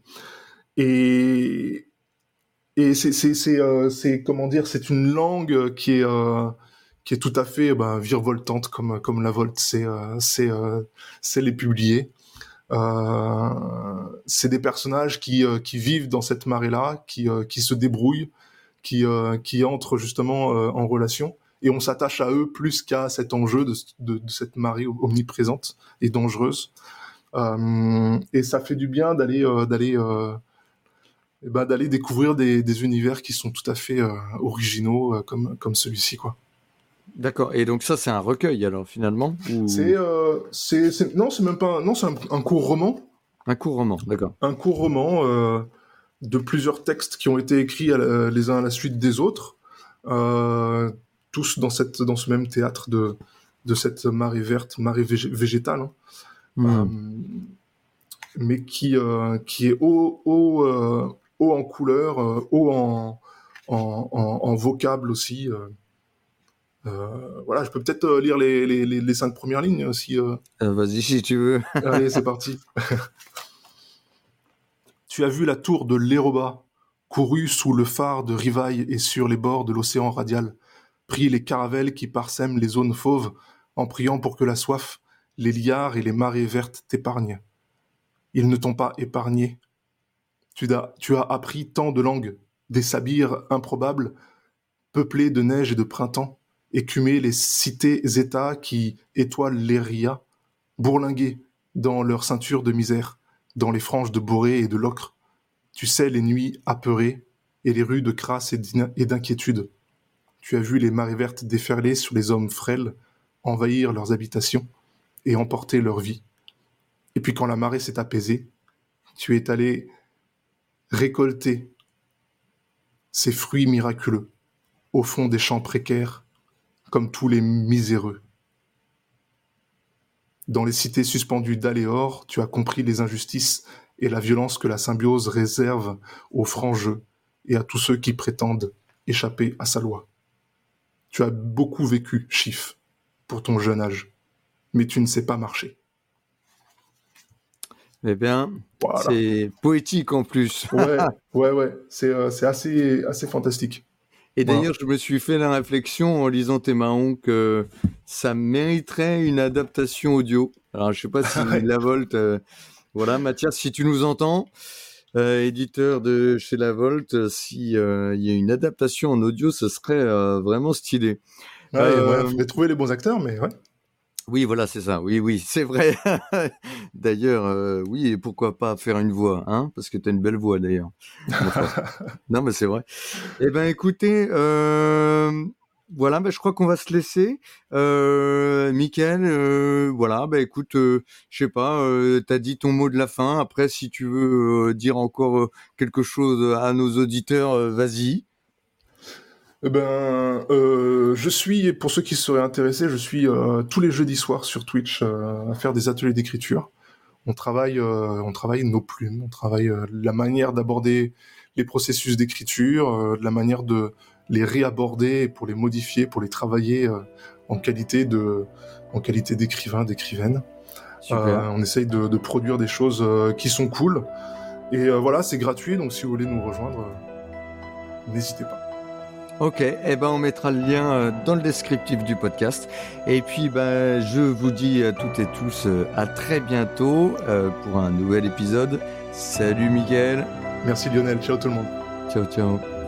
et, et c'est, c'est, c'est, euh, c'est, comment dire, c'est une langue qui est, euh, qui est tout à fait ben, virevoltante, comme, comme la Volte sait, euh, c'est, euh, c'est les publier. Euh, c'est des personnages qui, euh, qui vivent dans cette marée-là, qui, euh, qui se débrouillent, qui euh, qui entrent justement euh, en relation, et on s'attache à eux plus qu'à cet enjeu de, de, de cette marée omniprésente et dangereuse, euh, et ça fait du bien d'aller euh, d'aller euh, et ben d'aller découvrir des, des univers qui sont tout à fait euh, originaux, euh, comme comme celui-ci, quoi. D'accord. Et donc ça, c'est un recueil alors finalement ou... c'est, euh, c'est c'est non c'est même pas un, non c'est un, un court roman. Un court roman, d'accord. Un court roman euh, de plusieurs textes qui ont été écrits à la, les uns à la suite des autres, euh, tous dans, cette, dans ce même théâtre de, de cette marée verte, marée végé- végétale, hein. Mmh. Euh, mais qui, euh, qui est haut, haut, euh, haut en couleur, euh, haut en, en, en, en vocable aussi. Euh, euh, voilà, je peux peut-être euh, lire les, les, les, les cinq premières lignes aussi. Euh... Euh, vas-y si tu veux. Allez, c'est parti. Tu as vu la tour de l'Éroba, couru sous le phare de Rivaille et sur les bords de l'océan radial, pris les caravelles qui parsèment les zones fauves, en priant pour que la soif, les liards et les marées vertes t'épargnent. Ils ne t'ont pas épargné. Tu as, tu as appris tant de langues, des sabirs improbables, peuplés de neige et de printemps, écumés les cités-états qui étoilent les rias, bourlingués dans leur ceinture de misère, dans les franges de Borée et de Locre. Tu sais les nuits apeurées et les rues de crasse et d'inquiétude. Tu as vu les marées vertes déferler sur les hommes frêles, envahir leurs habitations et emporter leur vie. Et puis quand la marée s'est apaisée, tu es allé récolter ces fruits miraculeux au fond des champs précaires, comme tous les miséreux. Dans les cités suspendues d'Aléor, tu as compris les injustices et la violence que la symbiose réserve aux francs jeux et à tous ceux qui prétendent échapper à sa loi. Tu as beaucoup vécu, Chiffre, pour ton jeune âge, mais tu ne sais pas marcher. Eh bien, voilà. C'est poétique en plus. Ouais, ouais, ouais, c'est, euh, c'est assez, assez fantastique. Et d'ailleurs, voilà. Je me suis fait la réflexion en lisant tes marrons que ça mériterait une adaptation audio. Alors, je sais pas si La Volte, euh, voilà, Mathias, si tu nous entends, euh, éditeur de chez La Volte, si euh, il y a une adaptation en audio, ce serait euh, vraiment stylé. Ouais, euh, ouais, faudrait trouver les bons acteurs, mais ouais. Oui, voilà, c'est ça. Oui, oui, c'est vrai. D'ailleurs, euh, oui, et pourquoi pas faire une voix, hein, parce que tu as une belle voix, d'ailleurs. Enfin, non, mais c'est vrai. Eh ben, écoutez, euh, voilà, ben, je crois qu'on va se laisser. Euh, Mickaël, euh, voilà, ben, écoute, euh, je sais pas, euh, tu as dit ton mot de la fin. Après, si tu veux euh, dire encore euh, quelque chose à nos auditeurs, euh, vas-y. Eh ben, euh, je suis, pour ceux qui seraient intéressés, je suis euh, tous les jeudis soirs sur Twitch euh, à faire des ateliers d'écriture. On travaille, euh, on travaille nos plumes, on travaille euh, la manière d'aborder les processus d'écriture, euh, la manière de les réaborder pour les modifier, pour les travailler euh, en qualité de, en qualité d'écrivain, d'écrivaine. Euh, on essaye de, de produire des choses euh, qui sont cool. Et euh, voilà, c'est gratuit, donc si vous voulez nous rejoindre, euh, n'hésitez pas. Ok, eh ben on mettra le lien dans le descriptif du podcast. Et puis ben je vous dis à toutes et tous à très bientôt euh, pour un nouvel épisode. Salut Mickaël. Merci Lionel, ciao tout le monde. Ciao ciao.